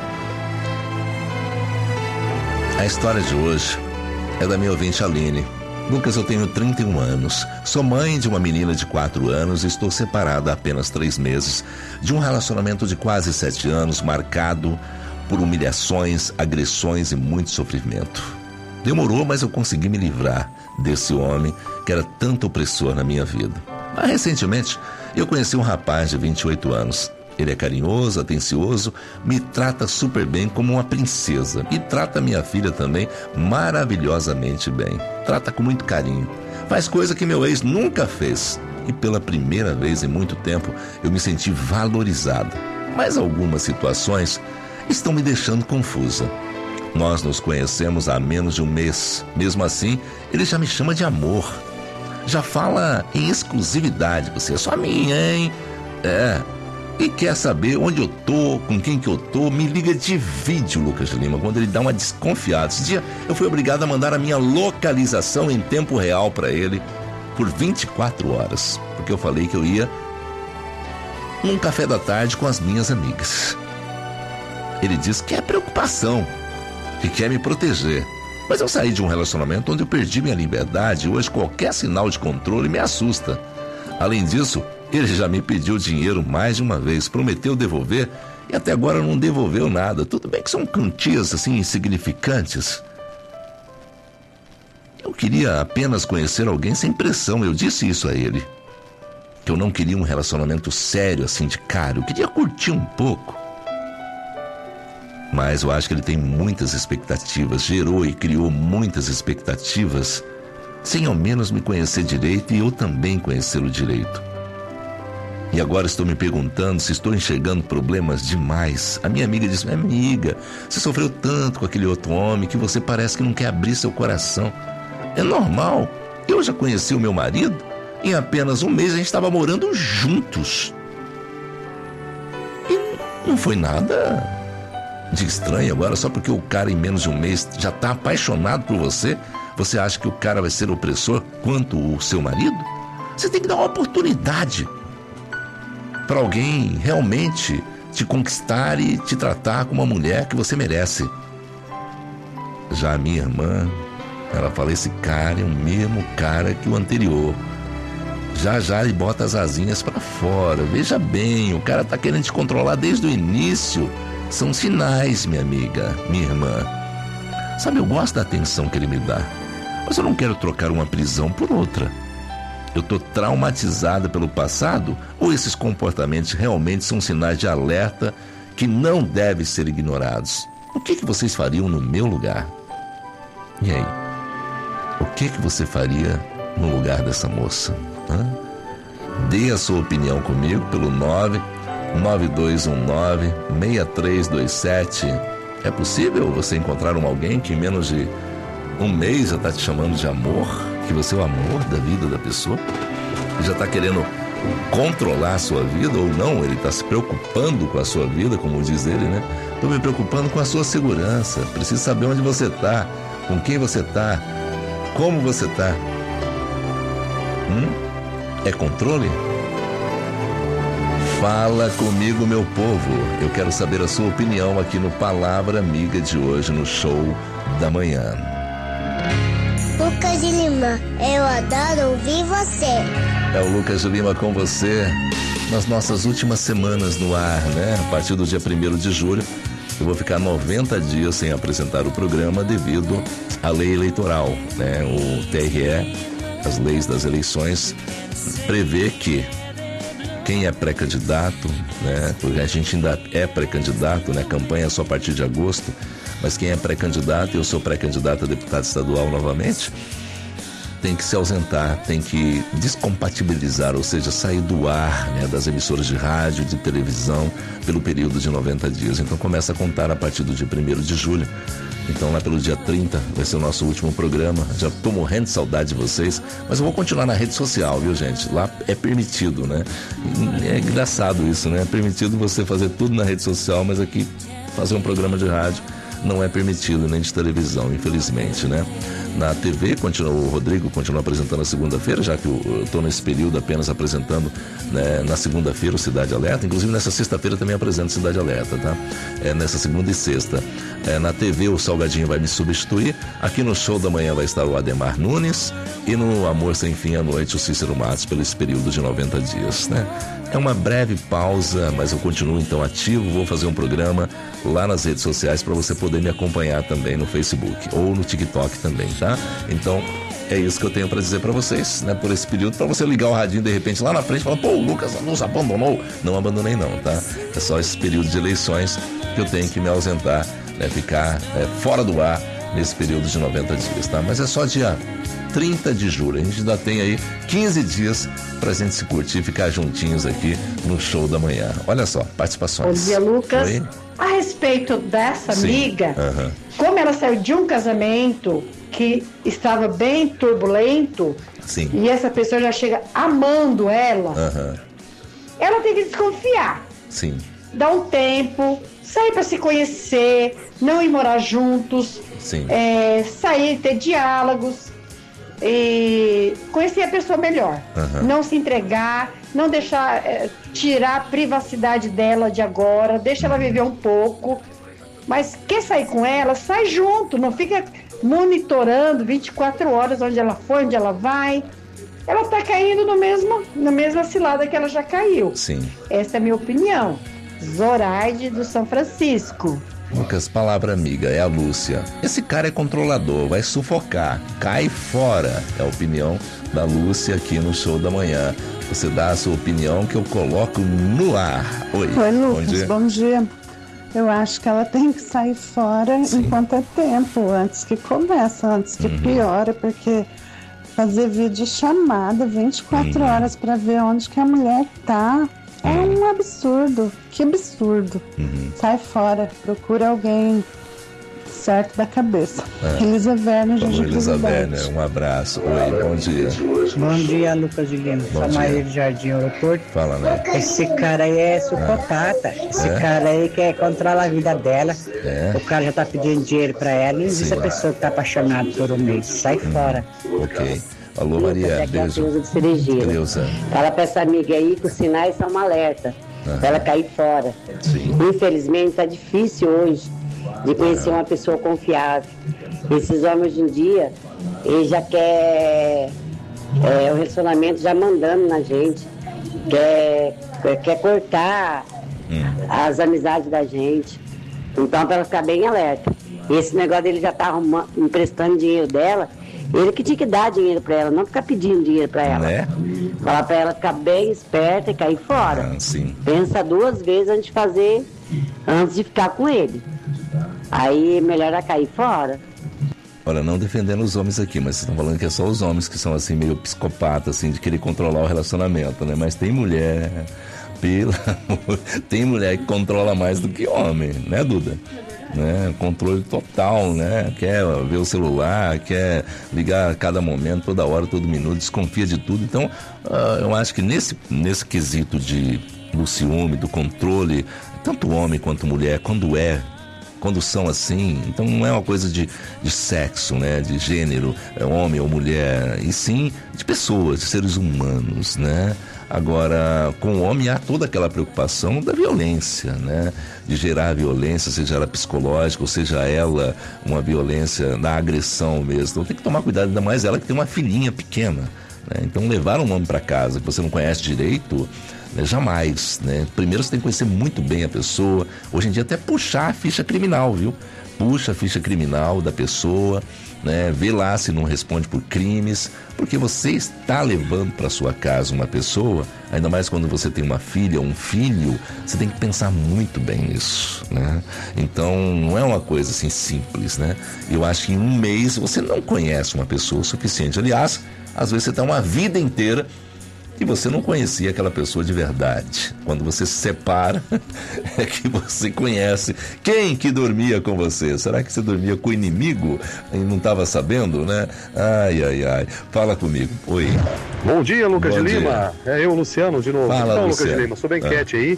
S5: A história de hoje é da minha ouvinte Aline. Lucas, eu tenho 31 anos. Sou mãe de uma menina de 4 anos e estou separada há apenas 3 meses de um relacionamento de quase 7 anos, marcado por humilhações, agressões e muito sofrimento. Demorou, mas eu consegui me livrar desse homem que era tanto opressor na minha vida. Mas recentemente, eu conheci um rapaz de 28 anos. Ele é carinhoso, atencioso, me trata super bem como uma princesa e trata minha filha também maravilhosamente bem. Trata com muito carinho. Faz coisa que meu ex nunca fez. E pela primeira vez em muito tempo eu me senti valorizada. Mas algumas situações estão me deixando confusa. Nós nos conhecemos há menos de um mês. Mesmo assim, ele já me chama de amor. Já fala em exclusividade. Você é só minha, hein? E quer saber onde eu tô, com quem que eu tô, me liga de vídeo, Lucas Lima, quando ele dá uma desconfiada. Esse dia eu fui obrigado a mandar a minha localização em tempo real para ele por 24 horas, porque eu falei que eu ia num café da tarde com as minhas amigas. Ele disse que é preocupação, que quer me proteger. Mas eu saí de um relacionamento onde eu perdi minha liberdade e hoje qualquer sinal de controle me assusta. Além disso, ele já me pediu dinheiro mais de uma vez, prometeu devolver e até agora não devolveu nada. Tudo bem que são quantias assim insignificantes. Eu queria apenas conhecer alguém sem pressão, eu disse isso a ele. Que eu não queria um relacionamento sério assim de cara, eu queria curtir um pouco. Mas eu acho que ele tem muitas expectativas, gerou e criou muitas expectativas, sem ao menos me conhecer direito e eu também conhecê-lo direito. E agora estou me perguntando se estou enxergando problemas demais. A minha amiga disse: amiga, você sofreu tanto com aquele outro homem que você parece que não quer abrir seu coração. É normal. Eu já conheci o meu marido. Em apenas um mês a gente estava morando juntos. E não foi nada de estranho agora, só porque o cara em menos de um mês já está apaixonado por você. Você acha que o cara vai ser opressor quanto o seu marido? Você tem que dar uma oportunidade para alguém realmente te conquistar e te tratar como uma mulher que você merece. Já a minha irmã, ela fala: esse cara é o mesmo cara que o anterior. Já ele bota as asinhas para fora. Veja bem, o cara tá querendo te controlar desde o início. São sinais, minha amiga, minha irmã. Sabe, eu gosto da atenção que ele me dá, mas eu não quero trocar uma prisão por outra. Eu tô traumatizada pelo passado ou esses comportamentos realmente são sinais de alerta que não devem ser ignorados? O que vocês fariam no meu lugar? E aí? O que você faria no lugar dessa moça? Dê a sua opinião comigo pelo 99219-6327. É possível você encontrar alguém que em menos de um mês já está te chamando de amor? Que você é o amor da vida da pessoa? E já está querendo controlar a sua vida ou não, ele está se preocupando com a sua vida, como diz ele, né? Estou me preocupando com a sua segurança, preciso saber onde você está, com quem você está, como você está. É controle? Fala comigo, meu povo. Eu quero saber a sua opinião aqui no Palavra Amiga de hoje, no Show da Manhã.
S14: Lucas de Lima, eu adoro ouvir você.
S5: É o Lucas de Lima com você nas nossas últimas semanas no ar, né? A partir do dia 1º de julho, eu vou ficar 90 dias sem apresentar o programa devido à lei eleitoral, né? O TRE, as leis das eleições, prevê que quem é pré-candidato, né? Porque a gente ainda é pré-candidato, né? A campanha é só a partir de agosto, mas quem é pré-candidato, eu sou pré-candidato a deputado estadual novamente, tem que se ausentar, tem que descompatibilizar, ou seja, sair do ar, né, das emissoras de rádio, de televisão, pelo período de 90 dias. Então começa a contar a partir do dia 1º de julho. Então lá pelo dia 30 vai ser o nosso último programa. Já tô morrendo de saudade de vocês, mas eu vou continuar na rede social, viu, gente? Lá é permitido, né? É engraçado isso, né? É permitido você fazer tudo na rede social, mas aqui fazer um programa de rádio não é permitido, nem de televisão, infelizmente, né? Na TV, o Rodrigo continua apresentando na segunda-feira, já que eu estou nesse período apenas apresentando, né, na segunda-feira o Cidade Alerta. Inclusive nessa sexta-feira também apresento Cidade Alerta, tá? Nessa segunda e sexta. Na TV o Salgadinho vai me substituir. Aqui no Show da Manhã vai estar o Ademar Nunes. E no Amor Sem Fim à noite o Cícero Matos, pelo esse período de 90 dias, né? É uma breve pausa, mas eu continuo então ativo. Vou fazer um programa lá nas redes sociais para você poder me acompanhar também no Facebook ou no TikTok também, tá? Então é isso que eu tenho para dizer para vocês, né? Por esse período, para você ligar o radinho de repente lá na frente e falar, pô, o Lucas nos abandonou. Não abandonei não, tá? É só esse período de eleições que eu tenho que me ausentar, né? Ficar fora do ar nesse período de 90 dias, tá? Mas é só dia 30 de julho. A gente ainda tem aí 15 dias pra gente se curtir e ficar juntinhos aqui no Show da Manhã. Olha só, participações.
S15: Bom dia, Lucas.
S5: Oi?
S15: A respeito dessa amiga, como ela saiu de um casamento que estava bem turbulento, e essa pessoa já chega amando ela, ela tem que desconfiar.
S5: Sim.
S15: Dar um tempo, sair para se conhecer, não ir morar juntos, sair, ter diálogos, e conhecer a pessoa melhor. Não se entregar, não deixar tirar a privacidade dela de agora, deixa ela viver um pouco, mas quer sair com ela, sai junto, não fica monitorando 24 horas onde ela foi, onde ela vai. Ela tá caindo na mesma cilada que ela já caiu.
S5: Sim.
S15: Essa é a minha opinião. Zoraide do São Francisco.
S5: Lucas, palavra amiga, é a Lúcia. Esse cara é controlador, vai sufocar, cai fora. É a opinião da Lúcia aqui no Show da Manhã. Você dá a sua opinião que eu coloco no ar. Oi,
S16: Lucas, bom dia. Eu acho que ela tem que sair fora enquanto é tempo, antes que comece, antes que piore, porque fazer vídeo chamada 24 horas para ver onde que a mulher tá é um absurdo. Que absurdo. Sai fora, procura alguém certo da cabeça. Elisa Werner,
S5: Elisa Werner, um abraço. Oi, bom dia.
S18: Bom dia, Lucas de Lima. Sou Maria de Jardim Aeroporto.
S5: Fala, né?
S18: Esse cara aí é psicopata. Esse cara aí quer controlar a vida dela. O cara já tá pedindo dinheiro pra ela. Não existe a pessoa que tá apaixonada por um mês. Sai fora.
S5: Ok. Alô, Maria, beijo.
S20: Deusa. Fala pra essa amiga aí que os sinais são um alerta. Pra ela cair fora. Infelizmente tá difícil hoje de conhecer uma pessoa confiável. Esses homens hoje em dia, eles já querem o relacionamento já mandando na gente. Quer cortar as amizades da gente. Então, para ela ficar bem alerta. Esse negócio dele já tá emprestando dinheiro dela. Ele que tinha que dar dinheiro pra ela, não ficar pedindo dinheiro pra ela. Falar pra ela ficar bem esperta e cair fora. Pensa 2 vezes antes de ficar com ele. Aí é melhor ela cair fora.
S5: Olha, não defendendo os homens aqui, mas vocês estão falando que é só os homens que são assim, meio psicopatas, assim, de querer controlar o relacionamento, né? Mas tem mulher, tem mulher que controla mais do que homem, né, Duda? né? Controle total, né? Quer ver o celular, quer ligar a cada momento, toda hora, todo minuto, desconfia de tudo. Então, eu acho que nesse quesito do ciúme, do controle, tanto homem quanto mulher, quando são assim, então não é uma coisa de sexo, né, de gênero, homem ou mulher, e sim de pessoas, de seres humanos, né? Agora, com o homem há toda aquela preocupação da violência, né? De gerar violência, seja ela psicológica ou seja ela uma violência na agressão mesmo. Então tem que tomar cuidado, ainda mais ela que tem uma filhinha pequena, né? Então levar um homem para casa que você não conhece direito, né? Jamais, né? Primeiro você tem que conhecer muito bem a pessoa. Hoje em dia até puxar a ficha criminal, viu? Puxa a ficha criminal da pessoa, né? Vê lá se não responde por crimes, porque você está levando para sua casa uma pessoa, ainda mais quando você tem uma filha ou um filho, você tem que pensar muito bem nisso, né? Então não é uma coisa assim simples, né? Eu acho que em um mês você não conhece uma pessoa o suficiente. Aliás, às vezes você está uma vida inteira e você não conhecia aquela pessoa de verdade. Quando você se separa, é que você conhece quem que dormia com você. Será que você dormia com o inimigo e não estava sabendo, né? Ai. Fala comigo. Oi.
S1: Bom dia, Lucas
S5: Bom
S1: de Lima.
S5: dia.
S1: É eu, Luciano, de novo.
S5: Fala,
S1: então,
S5: Luciano.
S1: Lucas de Lima, sobre a enquete aí.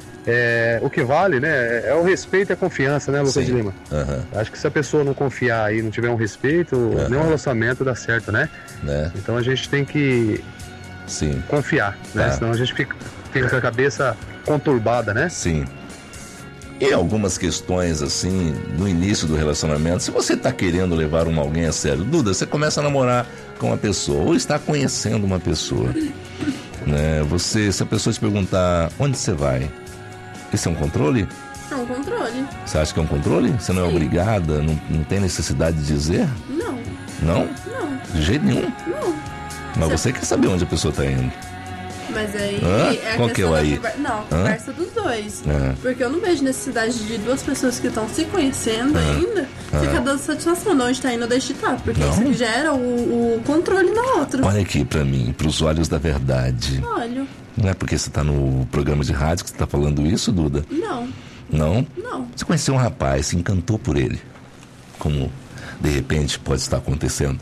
S1: O que vale, né? É o respeito e a confiança, né, Lucas de Lima? Acho que se a pessoa não confiar e não tiver um respeito, nenhum relacionamento dá certo, né? Então a gente tem que confiar, né? Senão a gente fica com a cabeça conturbada, né?
S5: Sim. E algumas questões, assim, no início do relacionamento, se você está querendo levar alguém a sério, Duda, você começa a namorar com uma pessoa ou está conhecendo uma pessoa, né? Se a pessoa te perguntar onde você vai, isso é um controle?
S4: É um controle.
S5: Você acha que é um controle? Você não é obrigada? Não tem necessidade de dizer?
S4: Não.
S5: Não?
S4: Não.
S5: De jeito nenhum?
S4: Não.
S5: Mas você quer saber onde a pessoa está indo?
S4: Mas aí é a
S5: Qual que é
S4: questão
S5: o aí?
S4: Não, conversa dos dois. Porque eu não vejo necessidade de duas pessoas que estão se conhecendo ainda ficar dando satisfação de onde está indo ou deixa de estar. Porque isso que gera o controle na outra.
S5: Olha aqui pra mim, pros olhos da verdade.
S4: Olha.
S5: Não é porque você tá no programa de rádio que você tá falando isso, Duda?
S4: Não.
S5: Não?
S4: Não.
S5: Você conheceu um rapaz, se encantou por ele. Como de repente pode estar acontecendo.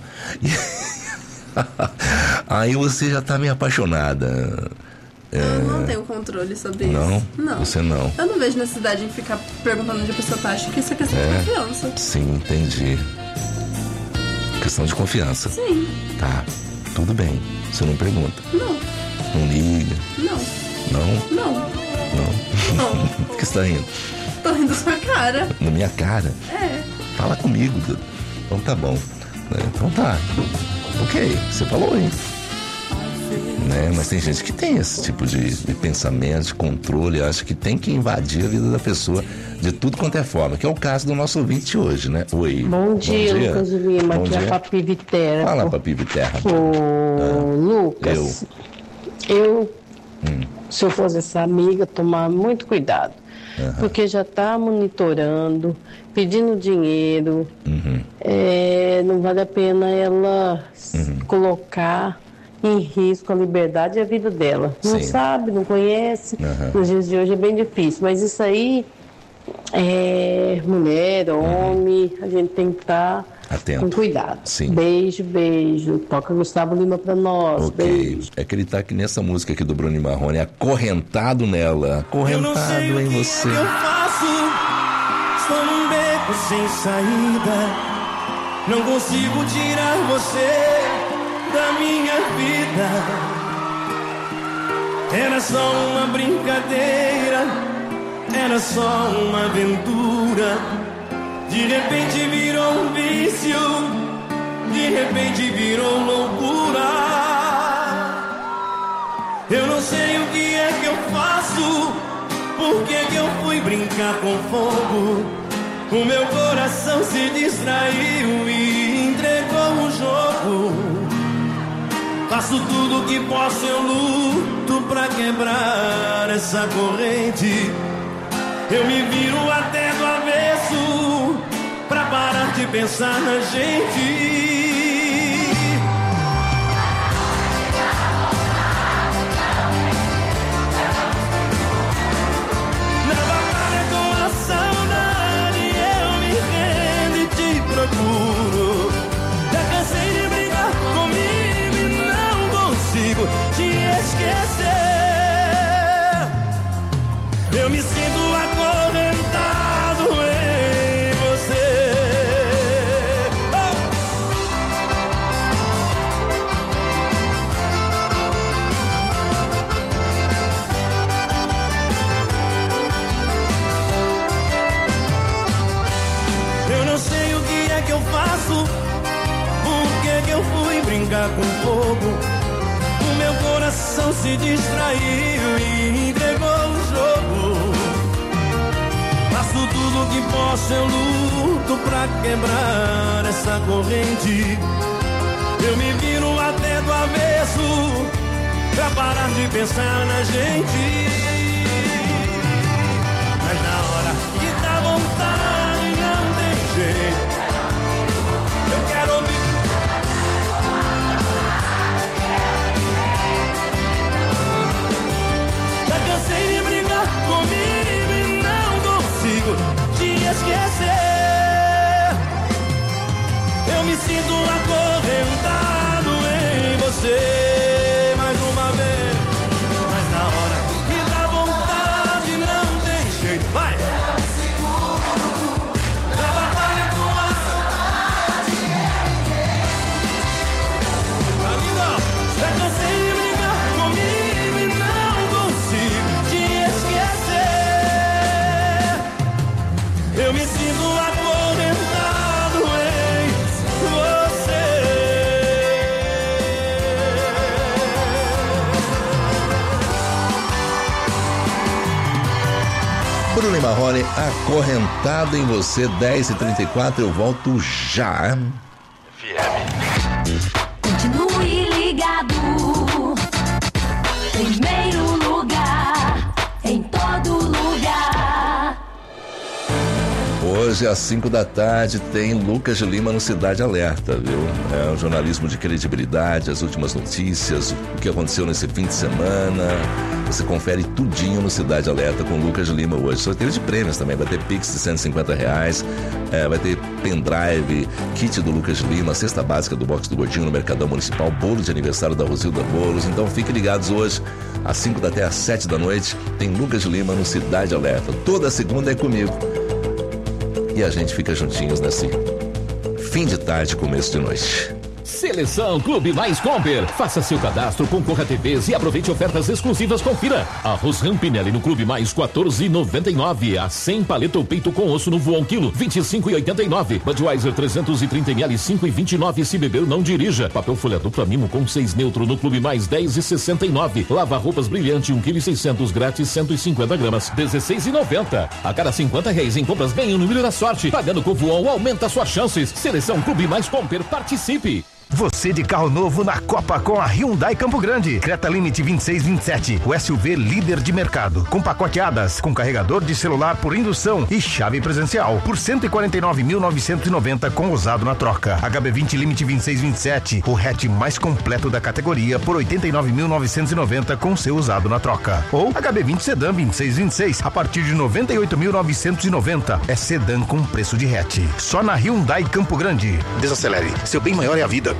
S5: Aí você já tá meio apaixonada.
S4: Eu não tenho controle sobre isso.
S5: Não? Você não.
S4: Eu não vejo necessidade em ficar perguntando onde a pessoa tá. Acho que isso é questão de confiança.
S5: Sim, entendi. Questão de confiança.
S4: Sim.
S5: Tá, tudo bem. Você não pergunta.
S4: Não.
S5: Não liga.
S4: Não.
S5: Não? Não. Por que você tá rindo?
S4: Tô rindo da sua cara.
S5: Na minha cara?
S4: É.
S5: Fala comigo, Duda. Então tá bom. Então tá. Ok, você falou, hein? Né? Mas tem gente que tem esse tipo de pensamento, de controle, acha que tem que invadir a vida da pessoa de tudo quanto é forma, que é o caso do nosso ouvinte hoje, né? Oi.
S19: Bom dia, Lucas Lima, aqui é a Papi Viterra.
S5: Fala, Papi Viterra.
S19: Lucas, se eu fosse essa amiga, tomar muito cuidado. Porque já está monitorando, pedindo dinheiro, não vale a pena ela colocar em risco a liberdade e a vida dela. Não sabe, não conhece, nos dias de hoje é bem difícil, mas isso aí mulher, homem, a gente tem que estar com cuidado. Beijo. Toca Gustavo Lima pra nós. Beijo.
S5: É que ele tá aqui nessa música aqui do Bruno Marrone, acorrentado nela, acorrentado em você.
S17: Eu faço, estou num beco sem saída, não consigo tirar você da minha vida. Era só uma brincadeira, era só uma aventura. De repente virou um vício, de repente virou loucura. Eu não sei o que é que eu faço, por que eu fui brincar com fogo. O meu coração se distraiu e entregou o jogo. Faço tudo o que posso, eu luto pra quebrar essa corrente. Eu me viro até do avesso pra parar de pensar na gente. Na batalha com a saudade eu com fogo. O meu coração se distraiu e entregou o jogo. Faço tudo que posso, eu luto pra quebrar essa corrente. Eu me viro até do avesso pra parar de pensar na gente. Mas na hora que dá vontade não tem jeito. Eu quero ouvir. Já cansei de brigar comigo e não consigo te esquecer. Eu me sinto acorrentado em você mais uma vez. Mas na hora que dá vontade não tem jeito. Vai! Na batalha com a saudade. Amigo, já cansei de brigar comigo e não consigo te esquecer. Eu me sinto acorrentado em você.
S5: Bruno e Marrone, acorrentado em você, 10h34, eu volto já.
S11: Continue ligado. Primeiro lugar, em todo lugar.
S5: Hoje, às 5 da tarde, tem Lucas de Lima no Cidade Alerta, viu? É um jornalismo de credibilidade, as últimas notícias, o que aconteceu nesse fim de semana. Você confere tudinho no Cidade Alerta com Lucas de Lima hoje. Sorteio de prêmios também, vai ter Pix de R$150, vai ter pendrive, kit do Lucas de Lima, cesta básica do Box do Gordinho no Mercadão Municipal, bolo de aniversário da Rosilda Bolos. Então fiquem ligados hoje, às 5 da até às 7 da noite, tem Lucas de Lima no Cidade Alerta. Toda segunda é comigo. E a gente fica juntinhos nesse fim de tarde, começo de noite.
S24: Seleção Clube Mais Comper. Faça seu cadastro, concorra a TVs e aproveite ofertas exclusivas. Confira. Arroz Rampinelli no Clube Mais, R$14,99. A 100 paleta ou peito com osso no Voon quilo, R$25,89. Budweiser 330ml, R$5,29. Se beber, não dirija. Papel folha dupla Mimo com 6 neutro no Clube Mais, R$10,69. Lava roupas brilhante, 1,6 kg grátis, 150 gramas, R$16,90. A cada R$50 em compras, ganhe o número da sorte. Pagando com Voon, aumenta suas chances. Seleção Clube Mais Comper, participe.
S13: Você de carro novo na Copa com a Hyundai Campo Grande. Creta Limite 2627, o SUV líder de mercado. Com pacote ADAS, com carregador de celular por indução e chave presencial. Por R$149.990 com usado na troca. HB20 Limite 2627, o hatch mais completo da categoria por R$89.990 com seu usado na troca. Ou HB20 Sedan 2626, a partir de R$98.990. É sedã com preço de hatch. Só na Hyundai Campo Grande. Desacelere, seu bem maior é a vida.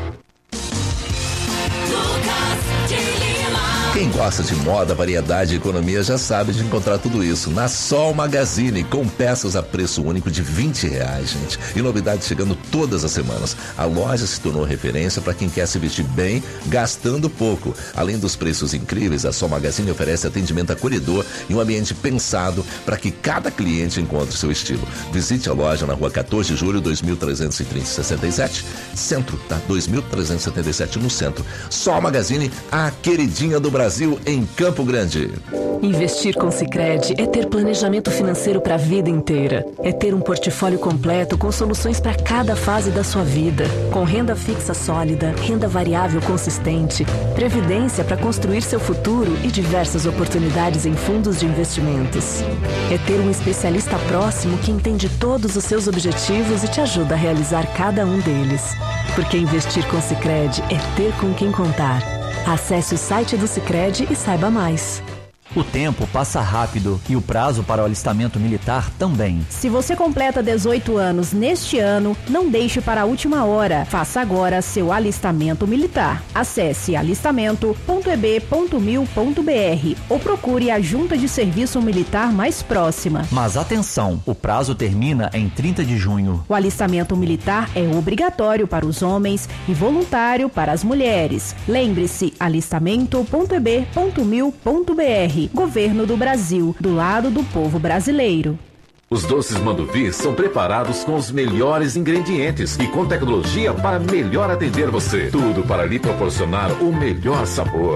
S5: Quem gosta de moda, variedade e economia já sabe de encontrar tudo isso na Sol Magazine, com peças a preço único de R$20, gente. E novidades chegando todas as semanas. A loja se tornou referência para quem quer se vestir bem, gastando pouco. Além dos preços incríveis, a Sol Magazine oferece atendimento acolhedor e um ambiente pensado para que cada cliente encontre seu estilo. Visite a loja na rua 14 de julho, 2367, centro, tá? 2377 no centro. Sol Magazine, a queridinha do Brasil em Campo Grande.
S6: Investir com Sicredi é ter planejamento financeiro para a vida inteira. É ter um portfólio completo com soluções para cada fase da sua vida. Com renda fixa sólida, renda variável consistente, previdência para construir seu futuro e diversas oportunidades em fundos de investimentos. É ter um especialista próximo que entende todos os seus objetivos e te ajuda a realizar cada um deles. Porque investir com Sicredi é ter com quem contar. Acesse o site do Sicredi e saiba mais.
S7: O tempo passa rápido e o prazo para o alistamento militar também.
S21: Se você completa 18 anos neste ano, não deixe para a última hora. Faça agora seu alistamento militar. Acesse alistamento.eb.mil.br ou procure a junta de serviço militar mais próxima.
S7: Mas atenção, o prazo termina em 30 de junho.
S21: O alistamento militar é obrigatório para os homens e voluntário para as mulheres. Lembre-se, alistamento.eb.mil.br. Governo do Brasil, do lado do povo brasileiro.
S24: Os doces Manduvi são preparados com os melhores ingredientes e com tecnologia para melhor atender você. Tudo para lhe proporcionar o melhor sabor.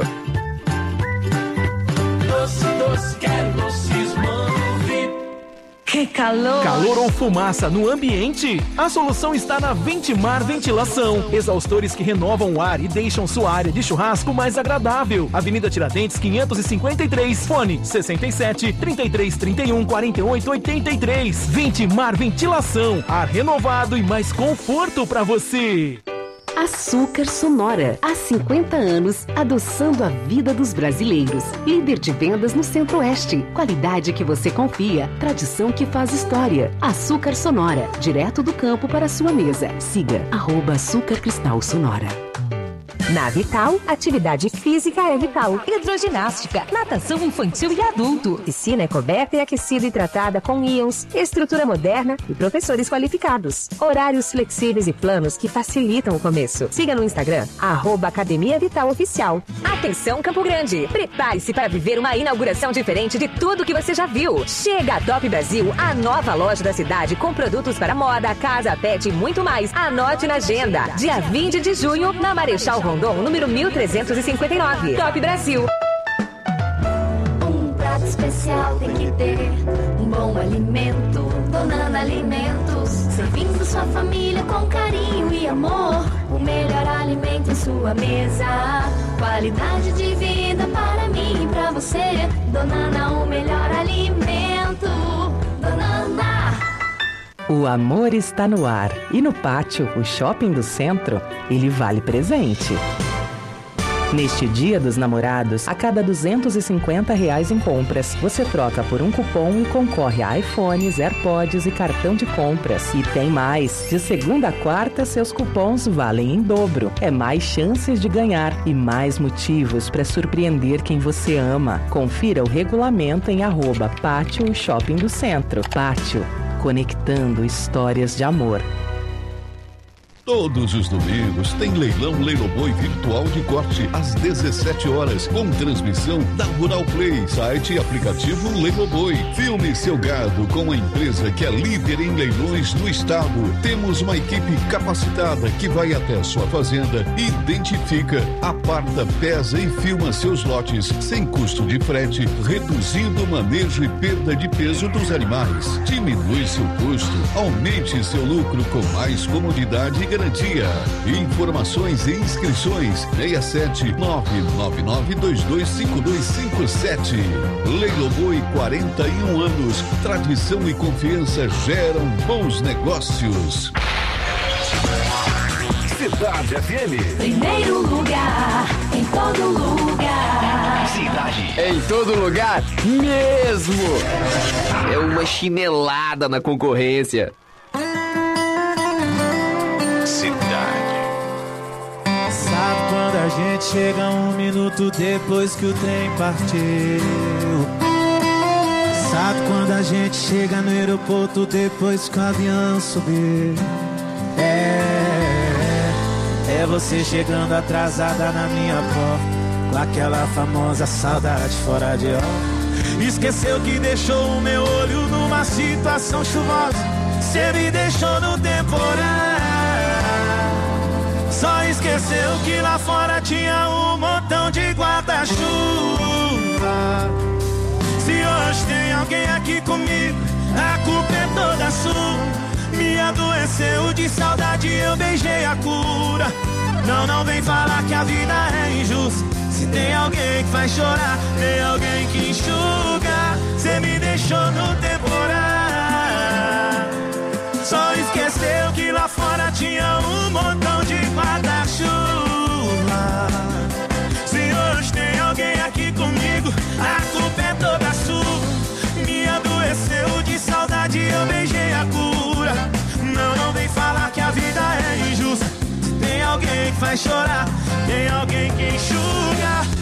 S25: Doce, quero doces Manduvi.
S2: Que calor!
S8: Calor ou fumaça no ambiente? A solução está na Ventimar Ventilação. Exaustores que renovam o ar e deixam sua área de churrasco mais agradável. Avenida Tiradentes 553, fone 67 33 31 48 83. Ventimar Ventilação. Ar renovado e mais conforto para você.
S6: Açúcar Sonora, há 50 anos, adoçando a vida dos brasileiros. Líder de vendas no Centro-Oeste. Qualidade que você confia, tradição que faz história. Açúcar Sonora, direto do campo para a sua mesa. Siga @Açúcar Cristal Sonora.
S2: Na Vital, atividade física é vital. Hidroginástica, natação infantil e adulto. Piscina é coberta e aquecida e tratada com íons, estrutura moderna e professores qualificados. Horários flexíveis e planos que facilitam o começo. Siga no Instagram, @Academia Vital Oficial. Atenção, Campo Grande! Prepare-se para viver uma inauguração diferente de tudo que você já viu. Chega a Top Brasil, a nova loja da cidade com produtos para moda, casa, pet e muito mais. Anote na agenda. Dia 20 de junho, na Marechal Rondon, número 1359. Top Brasil.
S11: Um prato especial tem que ter um bom alimento. Donana Alimentos, servindo sua família com carinho e amor. O melhor alimento em sua mesa. Qualidade de vida para mim e pra você. Donana, o melhor alimento. Donana.
S21: O amor está no ar e no Pátio, o shopping do centro, ele vale presente. Neste Dia dos Namorados, a cada R$250 em compras, você troca por um cupom e concorre a iPhones, AirPods e cartão de compras. E tem mais! De segunda a quarta, seus cupons valem em dobro. É mais chances de ganhar e mais motivos para surpreender quem você ama. Confira o regulamento em @Pátio Shopping do Centro. Pátio, conectando histórias de amor.
S10: Todos os domingos tem leilão Leiloboi virtual de corte às 17 horas, com transmissão da Rural Play, site e aplicativo Leiloboi. Filme seu gado com a empresa que é líder em leilões no estado. Temos uma equipe capacitada que vai até a sua fazenda, identifica, aparta, pesa e filma seus lotes sem custo de frete, reduzindo o manejo e perda de peso dos animais. Diminui seu custo, aumente seu lucro com mais comodidade e garantia. Informações e inscrições 67 999225257. Leiloboi, 41 anos. Tradição e confiança geram bons negócios.
S25: Cidade FM.
S11: Primeiro lugar, em todo lugar.
S3: Cidade. Em todo lugar mesmo. É uma chinelada na concorrência.
S22: Sabe quando a gente chega 1 minuto depois que o trem partiu? Sabe quando a gente chega no aeroporto depois que o avião subiu? É você chegando atrasada na minha porta, com aquela famosa saudade fora de hora. Esqueceu que deixou o meu olho numa situação chuvosa. Cê me deixou no temporal. Só esqueceu que lá fora tinha um montão de guarda-chuva. Se hoje tem alguém aqui comigo, a culpa é toda sua. Me adoeceu de saudade, eu beijei a cura. Não vem falar que a vida é injusta. Se tem alguém que faz chorar, tem alguém que enxuga. Cê me deixou no temporal. Só esqueceu que lá fora tinha um montão de guarda-chuva. Se hoje tem alguém aqui comigo, a culpa é toda sua. Me adoeceu de saudade, eu beijei a cura. Não vem falar que a vida é injusta. Se tem alguém que faz chorar, tem alguém que enxuga.